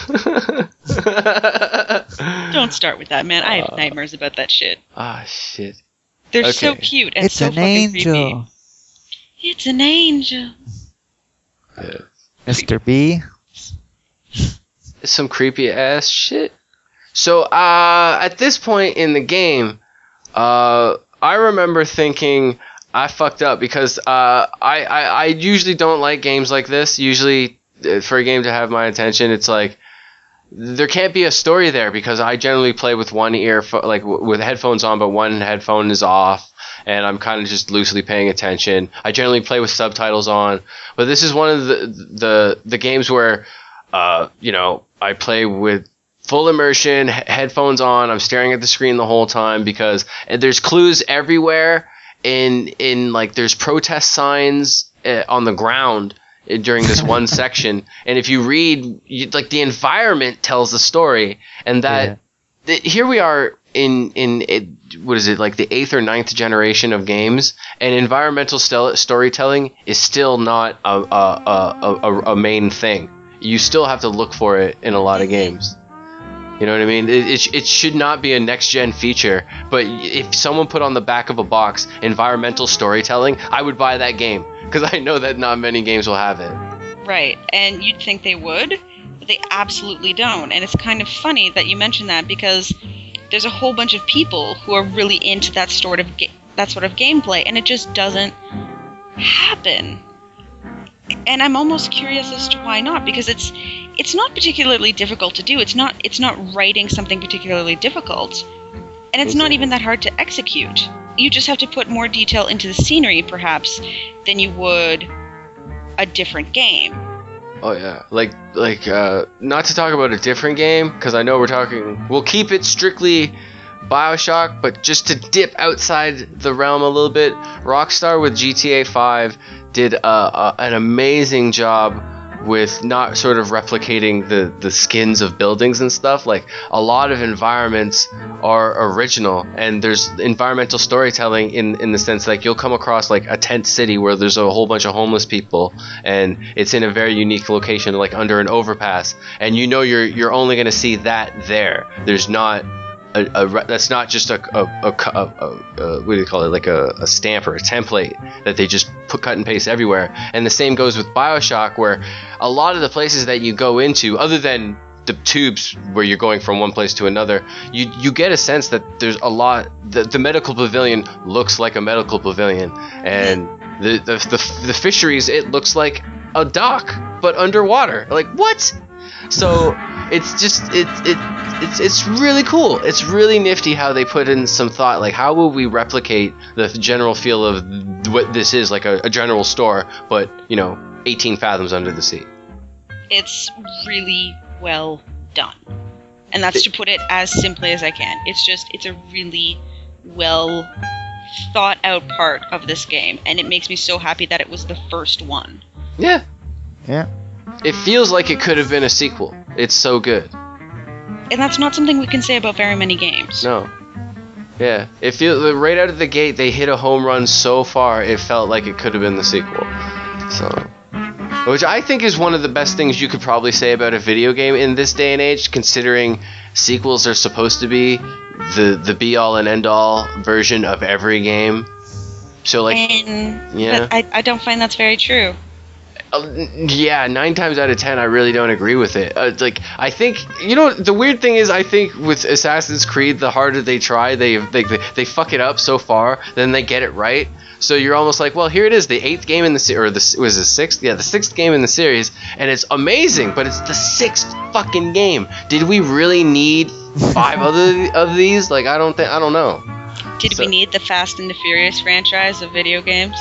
B: Don't start with that, man. I have
A: Uh,
B: nightmares about that shit.
A: Ah, shit.
B: They're so
A: okay.
B: cute and
C: It's
B: so
C: an
B: fucking
C: angel.
B: creepy. It's an angel.
A: Yeah.
C: Mister B.
A: It's some creepy ass shit. So, uh, at this point in the game, uh, I remember thinking I fucked up because uh, I, I, I usually don't like games like this. Usually, uh, for a game to have my attention, it's like there can't be a story there because I generally play with one ear, like w- with headphones on, but one headphone is off, and I'm kind of just loosely paying attention. I generally play with subtitles on, but this is one of the the the games where, uh, you know, I play with full immersion, he- headphones on. I'm staring at the screen the whole time because there's clues everywhere. In in like there's protest signs uh, on the ground during this one section, and if you read, you, like the environment tells the story, and that
C: Yeah.
A: th- here we are in in it, what is it, like the eighth or ninth generation of games, and environmental stel- storytelling is still not a a, a a a main thing. You still have to look for it in a lot of games. You know what I mean? It, it, sh- it should not be a next-gen feature, but if someone put on the back of a box environmental storytelling, I would buy that game, because I know that not many games will have it.
B: Right, and you'd think they would, but they absolutely don't. And it's kind of funny that you mention that because there's a whole bunch of people who are really into that sort of ga- that sort of gameplay, and it just doesn't happen. And I'm almost curious as to why not, because it's it's not particularly difficult to do. It's not it's not writing something particularly difficult, and it's not even that hard to execute. You just have to put more detail into the scenery, perhaps, than you would a different game.
A: Oh yeah, like like uh, not to talk about a different game, because I know we're talking. We'll keep it strictly BioShock, but just to dip outside the realm a little bit, Rockstar with G T A five did uh, uh, an amazing job with not sort of replicating the, the skins of buildings and stuff. Like, a lot of environments are original, and there's environmental storytelling in, in the sense like you'll come across like a tent city where there's a whole bunch of homeless people, and it's in a very unique location, like under an overpass, and you know you're you're only going to see that there. There's not A, a, that's not just a, a, a, a, a what do you call it, like a, a stamp or a template that they just put cut and paste everywhere. And the same goes with BioShock, where a lot of the places that you go into, other than the tubes where you're going from one place to another, you you get a sense that there's a lot. The, the medical pavilion looks like a medical pavilion, and the, the the the fisheries, it looks like a dock but underwater. Like, what? So it's just it it it's it's really cool. It's really nifty how they put in some thought. Like, how will we replicate the general feel of what this is, like a, a general store, but you know, eighteen fathoms under the sea.
B: It's really well done, and that's to put it as simply as I can. It's just it's a really well thought out part of this game, and it makes me so happy that it was the first one.
A: Yeah.
C: Yeah.
A: It feels like it could have been a sequel. It's so good.
B: And that's not something we can say about very many games.
A: No. Yeah. It feels right out of the gate they hit a home run so far it felt like it could have been the sequel. So, which I think is one of the best things you could probably say about a video game in this day and age, considering sequels are supposed to be the the be all and end all version of every game. So like,
B: and
A: yeah.
B: that, I I don't find that's very true.
A: Uh, yeah, nine times out of ten, I really don't agree with it. Uh, like, I think, you know, the weird thing is, I think with Assassin's Creed, the harder they try, they they they, they fuck it up so far, then they get it right. So you're almost like, well, here it is, the eighth game in the series, or the was the sixth, yeah, the sixth game in the series, and it's amazing, but it's the sixth fucking game. Did we really need five other of these? Like, I don't think, I don't know.
B: Did
A: So-
B: we need the Fast and the Furious franchise of video games?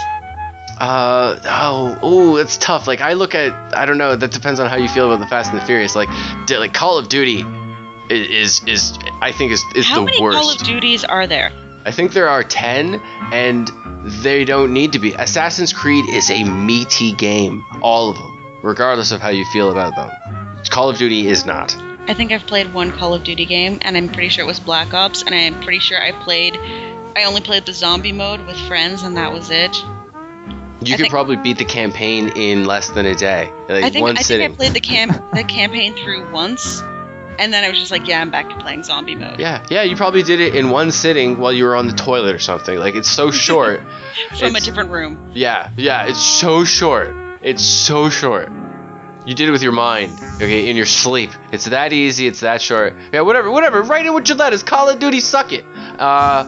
A: Uh oh oh it's tough. Like, I look at, I don't know, that depends on how you feel about the Fast and the Furious. Like d- like Call of Duty i- is is I think is is
B: How
A: the
B: many
A: worst.
B: Call of Duties are there?
A: I think there are ten, and they don't need to be. Assassin's Creed is a meaty game, all of them, regardless of how you feel about them. Call of Duty is not.
B: I think I've played one Call of Duty game, and I'm pretty sure it was Black Ops, and I'm pretty sure I played, I only played the zombie mode with friends, and that was it.
A: You
B: I
A: could
B: think-
A: probably beat the campaign in less than a day, like
B: I think
A: one
B: I
A: sitting.
B: think I played the camp the campaign through once, and then I was just like, yeah, I'm back to playing zombie mode.
A: Yeah, yeah, you probably did it in one sitting while you were on the toilet or something. Like, it's so short.
B: From
A: It's-
B: a different room.
A: Yeah, yeah, it's so short. It's so short. You did it with your mind, okay, in your sleep. It's that easy, it's that short. Yeah, whatever, whatever. Write in with Gillette. It's Call of Duty, suck it. Uh,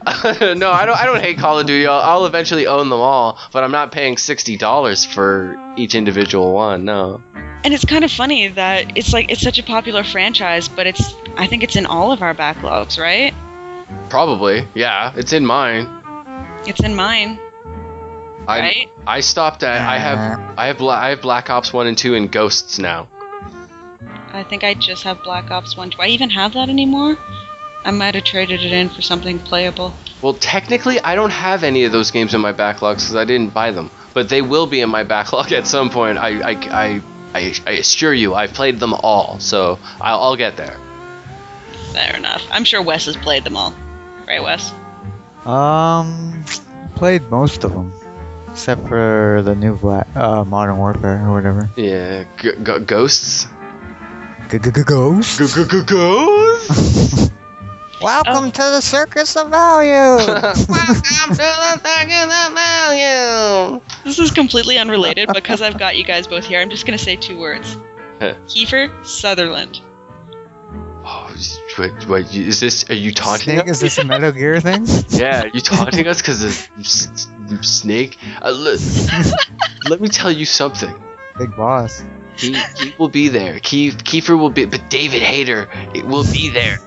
A: no, I don't. I don't hate Call of Duty. I'll, I'll eventually own them all, but I'm not paying sixty dollars for each individual one. No.
B: And it's kind of funny that it's like it's such a popular franchise, but it's I think it's in all of our backlogs, right?
A: Probably, yeah. It's in mine.
B: It's in mine.
A: I
B: Right?
A: I stopped at. I have I have Bla- I have Black Ops one and two and Ghosts now.
B: I think I just have Black Ops one. Do I even have that anymore? I might have traded it in for something playable.
A: Well, technically, I don't have any of those games in my backlogs because I didn't buy them. But they will be in my backlog at some point. I I I, I, I assure you, I've played them all, so I'll, I'll get there.
B: Fair enough. I'm sure Wes has played them all. Right, Wes?
C: Um, played most of them, except for the new Black, uh, Modern Warfare or whatever.
A: Yeah, g- g- Ghosts.
C: Ghosts.
A: Ghosts.
C: Welcome
B: Oh.
C: to the circus of value.
A: Welcome to the second of value.
B: This is completely unrelated, because I've got you guys both here. I'm just going to say two words.
A: Huh.
B: Kiefer Sutherland.
A: Oh, is- what, what, is this? Are you taunting
C: Snake,
A: us?
C: is this a Metal Gear thing?
A: Yeah, you taunting us because of s- s- Snake? Uh, li- let me tell you something.
C: Big boss.
A: He, he will be there. Keith, Kiefer will be, but David Hayter it will be there.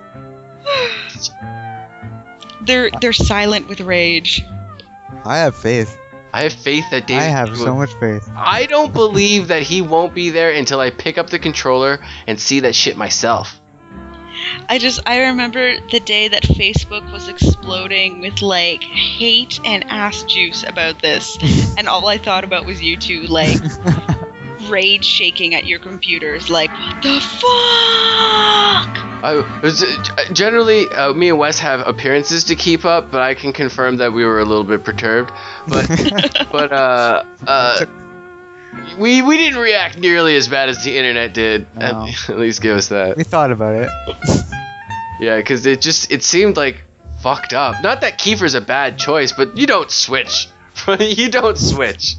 B: They're they're silent with rage.
C: I have faith.
A: I have faith that David.
C: I have
A: Hayter
C: so
A: will-
C: much faith.
A: I don't believe that he won't be there until I pick up the controller and see that shit myself.
B: I just I remember the day that Facebook was exploding with like hate and ass juice about this, and all I thought about was you two like rage shaking at your computers, like what the fuck?
A: I was, uh, generally, uh, me and Wes have appearances to keep up, but I can confirm that we were a little bit perturbed. But but uh, uh, we we didn't react nearly as bad as the internet did.
C: No.
A: At, at least give us that.
C: We thought about it.
A: Yeah, because it just it seemed like fucked up. Not that Kiefer's a bad choice, but you don't switch. You don't switch.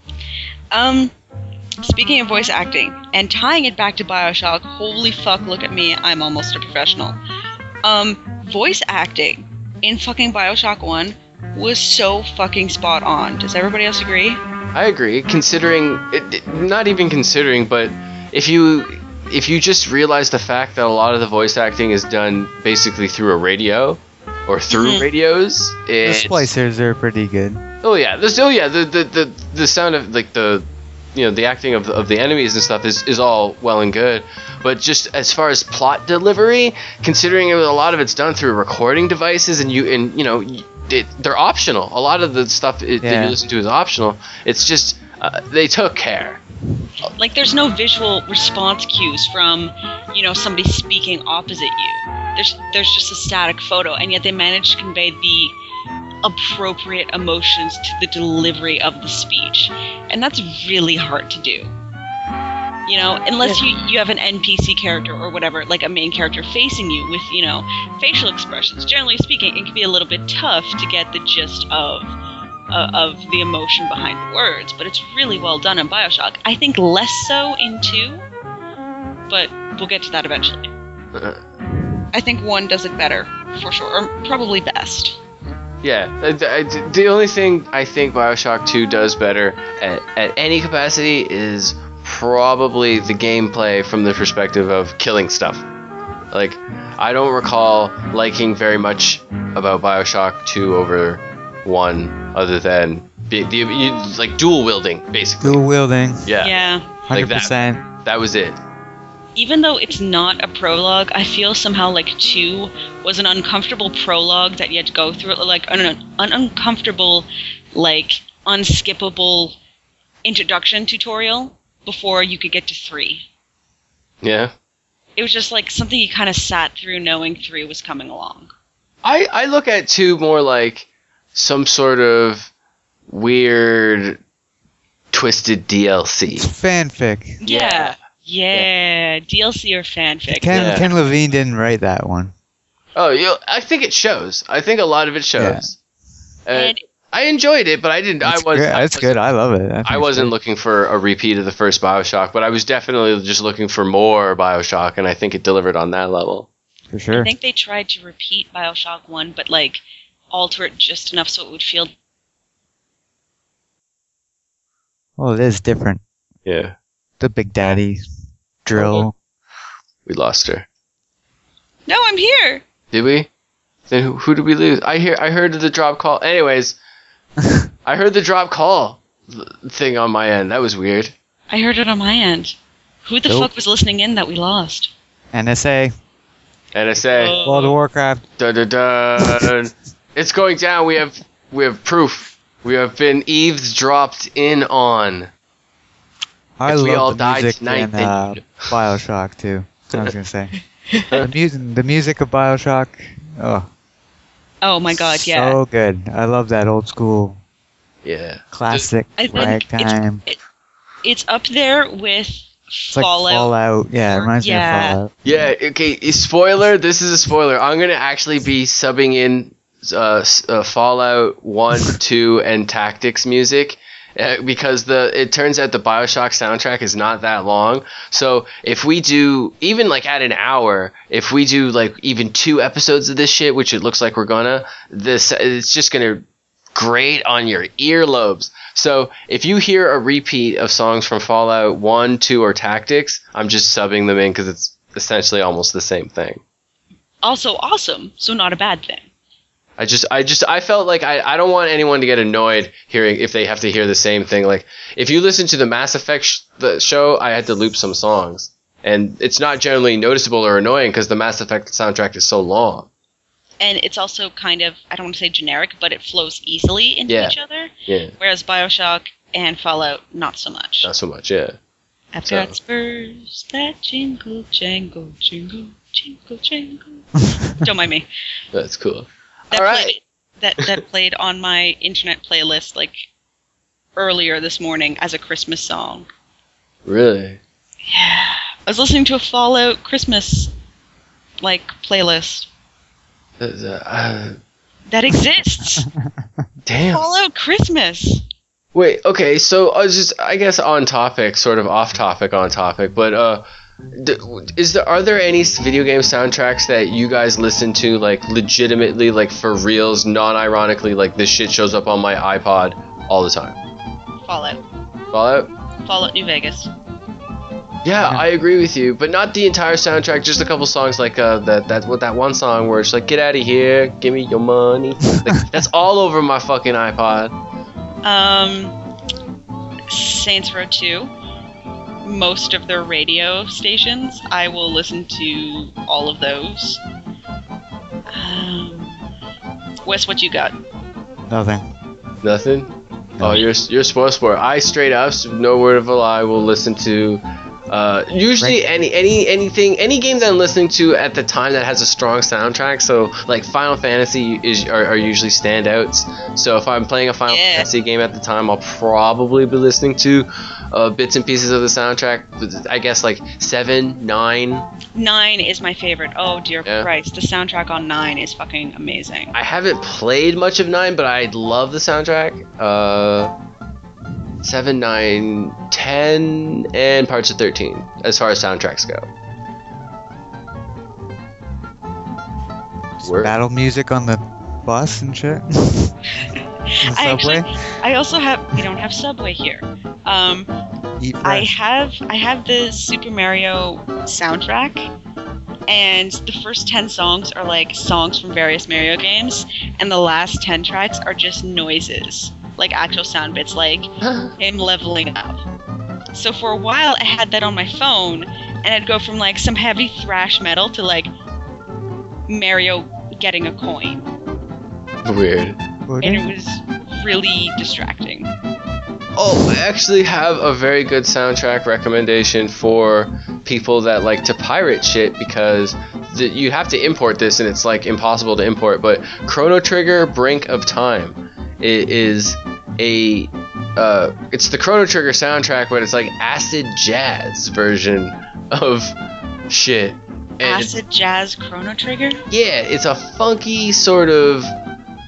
B: Um, speaking of voice acting and tying it back to BioShock, holy fuck, look at me, I'm almost a professional. Um, voice acting in fucking BioShock one was so fucking spot on. Does everybody else agree?
A: I agree. Considering, it, it- not even considering, but if you if you just realize the fact that a lot of the voice acting is done basically through a radio or through
B: Mhm.
A: radios,
C: The
A: it's,
C: splicers are pretty good.
A: oh yeah, there's oh yeah, the, the the the sound of like the you know the acting of of the enemies and stuff is is all well and good, but just as far as plot delivery, considering it, a lot of it's done through recording devices and you and you know. y- It, they're optional. A lot of the stuff it, that
C: Yeah.
A: you listen to is optional. It's just uh, they took care.
B: Like, there's no visual response cues from, you know, somebody speaking opposite you. There's there's just a static photo, and yet they managed to convey the appropriate emotions to the delivery of the speech, and that's really hard to do. You know, unless you, you have an N P C character or whatever, like a main character facing you with, you know, facial expressions. Generally speaking, it can be a little bit tough to get the gist of uh, of the emotion behind the words, but it's really well done in BioShock. I think less so in two, but we'll get to that eventually.
A: Uh,
B: I think one does it better, for sure, or probably best.
A: Yeah, uh, th- I- th- the only thing I think Bioshock two does better at, at any capacity is probably the gameplay from the perspective of killing stuff. Like, I don't recall liking very much about Bioshock two over one, other than the, the you, like dual wielding, basically.
C: Dual wielding,
A: Yeah,
B: Yeah.
A: like
C: hundred
A: that.
C: percent.
A: That was it.
B: Even though it's not a prologue, I feel somehow like two was an uncomfortable prologue that you had to go through, like an, an uncomfortable, like unskippable introduction tutorial before you could get to three.
A: Yeah.
B: It was just like something you kind of sat through knowing three was coming along.
A: I, I look at two more like some sort of weird, twisted D L C.
C: It's fanfic.
A: Yeah.
B: Yeah, D L C or fanfic.
C: Ken
A: Yeah.
C: Ken Levine didn't write that one.
A: Oh, you know, I think it shows. I think a lot of it shows. Uh,
B: And
A: I enjoyed it, but I didn't.
C: It's
A: I was.
C: good.
A: I
C: It's
A: wasn't-
C: good. I love it. I, think
A: I
C: it's
A: wasn't
C: good.
A: looking for a repeat of the first Bioshock, but I was definitely just looking for more Bioshock, and I think it delivered on that level.
C: for sure.
B: I think they tried to repeat Bioshock one, but like alter it just enough so it would feel.
C: Well, it is different.
A: Yeah.
C: The Big Daddy drill.
A: We lost her.
B: No, I'm here.
A: Did we? Then who, who did we lose? I hear. I heard the drop call. Anyways, I heard the drop call thing on my end. That was weird.
B: I heard it on my end. Who the
C: Nope.
B: fuck was listening in that we lost?
C: N S A.
A: N S A.
B: Oh.
C: World of Warcraft.
A: Dun, dun, dun. It's going down. We have we have proof. We have been eavesdropped in on.
C: I
A: If
C: love
A: we all
C: the
A: died
C: music
A: tonight,
C: in
A: then
C: uh,
A: you'd-
C: Bioshock too. I was gonna say the music. The music of Bioshock. Oh,
B: Oh my god, yeah.
C: so good. I love that old school
A: Yeah.
C: classic
B: I think
C: ragtime.
B: it's, it, it's up there with
C: It's like
B: Fallout.
C: Fallout. Yeah, it reminds
B: Yeah.
C: me of Fallout.
A: Yeah. Okay. Spoiler. This is a spoiler. I'm gonna actually be subbing in uh, s- uh, Fallout one, two, and Tactics music. Uh, because the it turns out the Bioshock soundtrack is not that long. So if we do even like at an hour, if we do like even two episodes of this shit, which it looks like we're gonna, this it's just gonna grate on your earlobes. So if you hear a repeat of songs from Fallout one, two, or Tactics, I'm just subbing them in because it's essentially almost the same thing.
B: Also awesome, so not a bad thing.
A: I just, I just, I felt like I, I don't want anyone to get annoyed hearing if they have to hear the same thing. Like, if you listen to the Mass Effect sh- the show, I had to loop some songs, and it's not generally noticeable or annoying because the Mass Effect soundtrack is so long.
B: And it's also kind of, I don't want to say generic, but it flows easily into
A: Yeah.
B: each other.
A: Yeah,
B: Whereas Bioshock and Fallout, not so much.
A: not so much. Yeah,
B: I've
A: so-
B: got spurs that jingle, jangle, jingle, jingle, jangle. Don't mind me.
A: that's cool.
B: That
A: All right.
B: played, that that played on my internet playlist like earlier this morning as a Christmas song.
A: Really?
B: Yeah, I was listening to a Fallout Christmas like playlist
A: Uh, uh,
B: that exists.
A: damn.
B: Fallout Christmas.
A: Wait. Okay. So I was just, I guess, on topic, sort of off topic, on topic, but uh. D- Is there are there any video game soundtracks that you guys listen to like legitimately, like for reals, non-ironically, like this shit shows up on my iPod all the time?
B: Fallout.
A: Fallout?
B: Fallout New Vegas.
A: Yeah, I agree with you, but not the entire soundtrack. Just a couple songs, like uh, that that what that one song where it's like, "Get out of here, give me your money." Like, that's all over my fucking iPod.
B: Um, Saints Row two. Most of their radio stations, I will listen to all of those. Um, Wes, what you got?
C: Nothing.
A: Nothing. Oh, you're you're supposed for it. I straight up, no word of a lie, will listen to. Uh, usually any any anything any game that I'm listening to at the time that has a strong soundtrack. So like Final Fantasy is are, are usually standouts. So if I'm playing a Final
B: Yeah.
A: Fantasy game at the time, I'll probably be listening to uh, bits and pieces of the soundtrack. I guess like seven, nine.
B: Nine is my favorite. Oh dear
A: Yeah.
B: Christ, the soundtrack on Nine is fucking amazing.
A: I haven't played much of nine, but I love the soundtrack. Uh, seven, nine, ten, and parts of thirteen, as far as soundtracks go. Word.
C: Battle music on the bus and shit. On the
B: I actually,
C: subway.
B: I also have. We don't have Subway here. Um,
C: Eat
B: I
C: fresh.
B: have I have the Super Mario soundtrack, and the first ten songs are like songs from various Mario games, and the last ten tracks are just noises, like actual sound bits, like him leveling up. So for a while, I had that on my phone, and I'd go from like some heavy thrash metal to like Mario getting a coin,
A: Weird.
B: and it was really distracting.
A: Oh, I actually have a very good soundtrack recommendation for people that like to pirate shit, because th- you have to import this and it's like impossible to import. But Chrono Trigger Brink of Time i- is a uh, it's the Chrono Trigger soundtrack, but it's like acid jazz version of shit. And
B: Acid Jazz Chrono Trigger.
A: yeah, it's a funky sort of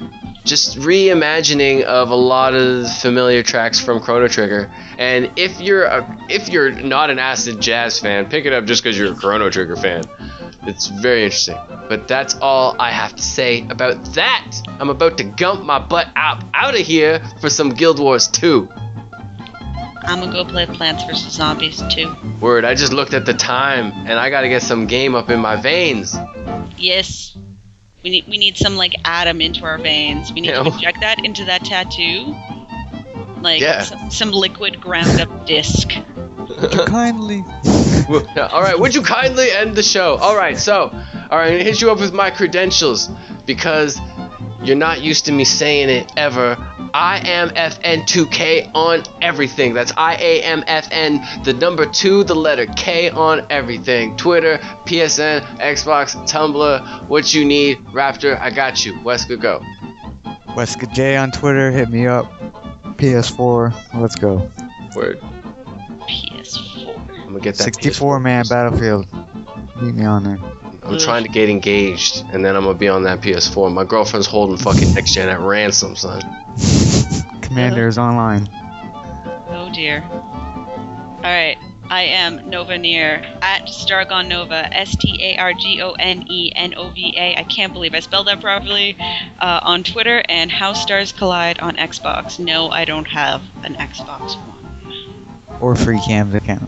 A: just reimagining of a lot of familiar tracks from Chrono Trigger. And if you're a, if you're not an acid jazz fan, pick it up just because you're a Chrono Trigger fan. It's very interesting. But that's all I have to say about that. I'm about to gump my butt out out of here for some Guild Wars two.
B: I'm gonna go play Plants vs Zombies too.
A: Word, I just looked at the time and I gotta get some game up in my veins.
B: Yes. We need we need some like atom into our veins. We need
A: Yeah.
B: to inject that into that tattoo. Like
A: Yeah.
B: some, some liquid ground up disc.
C: Kindly.
A: Alright, would you kindly end the show? Alright, so, alright, I'm gonna hit you up with my credentials because you're not used to me saying it ever. I am F N two K on everything. That's I A M F N, the number two, the letter K on everything. Twitter, P S N, Xbox, Tumblr, what you need. Raptor, I got you. Wesker, go.
C: Wesker J on Twitter, hit me up. P S four, let's go.
A: Word.
B: P S four.
A: I'm gonna get that
C: sixty-four man Battlefield. Meet me on there.
A: I'm trying to get engaged, and then I'm gonna be on that P S four. My girlfriend's holding fucking next gen at ransom, son.
C: Commander is online.
B: Oh dear. Alright. I am Nova Near at Stargon Nova, S T A R G O N E N O V A. I can't believe I spelled that properly. Uh, on Twitter, and How Stars Collide on Xbox. No, I don't have an Xbox One.
C: Or free Cam's account.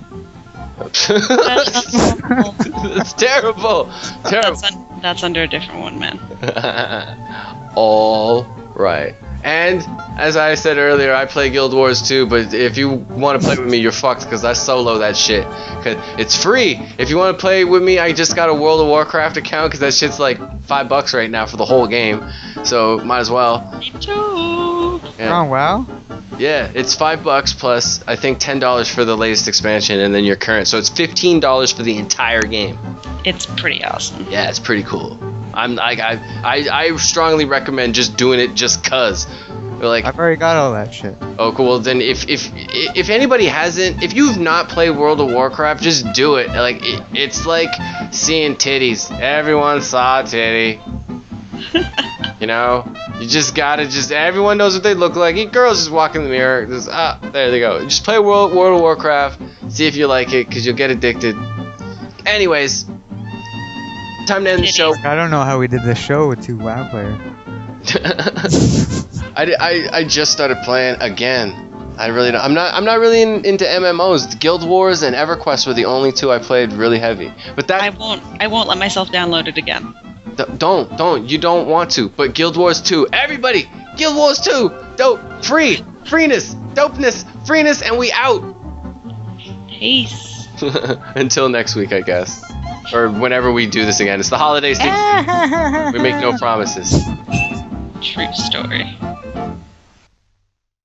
A: That's terrible. Terrible.
B: That's, un- that's under a different one, man.
A: All right. And as I said earlier, I play Guild Wars two, but if you want to play with me, you're fucked because I solo that shit. Cause it's free. If you want to play with me, I just got a World of Warcraft account because that shit's like five bucks right now for the whole game. So might as well.
B: Me too.
A: Yeah.
C: Oh, wow.
A: Yeah, it's five bucks plus I think ten dollars for the latest expansion, and then your current. So it's fifteen dollars for the entire game.
B: It's pretty awesome.
A: Yeah, it's pretty cool. I'm I I I, I strongly recommend just doing it just cause. Or like,
C: I've already got all that shit.
A: oh cool. Well, then if if if anybody hasn't, if you've not played World of Warcraft, just do it. Like it, it's like seeing titties. Everyone saw a titty. You know, you just gotta just. Everyone knows what they look like. You girls just walk in the mirror. Just ah, there they go. Just play World World of Warcraft. See if you like it, cause you'll get addicted. Anyways, time to end the show.
C: I don't know how we did this show with two WoW players.
A: I, I, I just started playing again. I really don't. I'm not. I'm not really in, into M M Os. Guild Wars and EverQuest were the only two I played really heavy. But that
B: I won't. I won't let myself download it again.
A: D- don't, don't. You don't want to. But Guild Wars two. Everybody, Guild Wars two. Dope. Free. Freeness. Dopeness. Freeness. And we out.
B: Peace.
A: Until next week, I guess. Or whenever we do this again. It's the holiday season. We make no promises.
B: True story.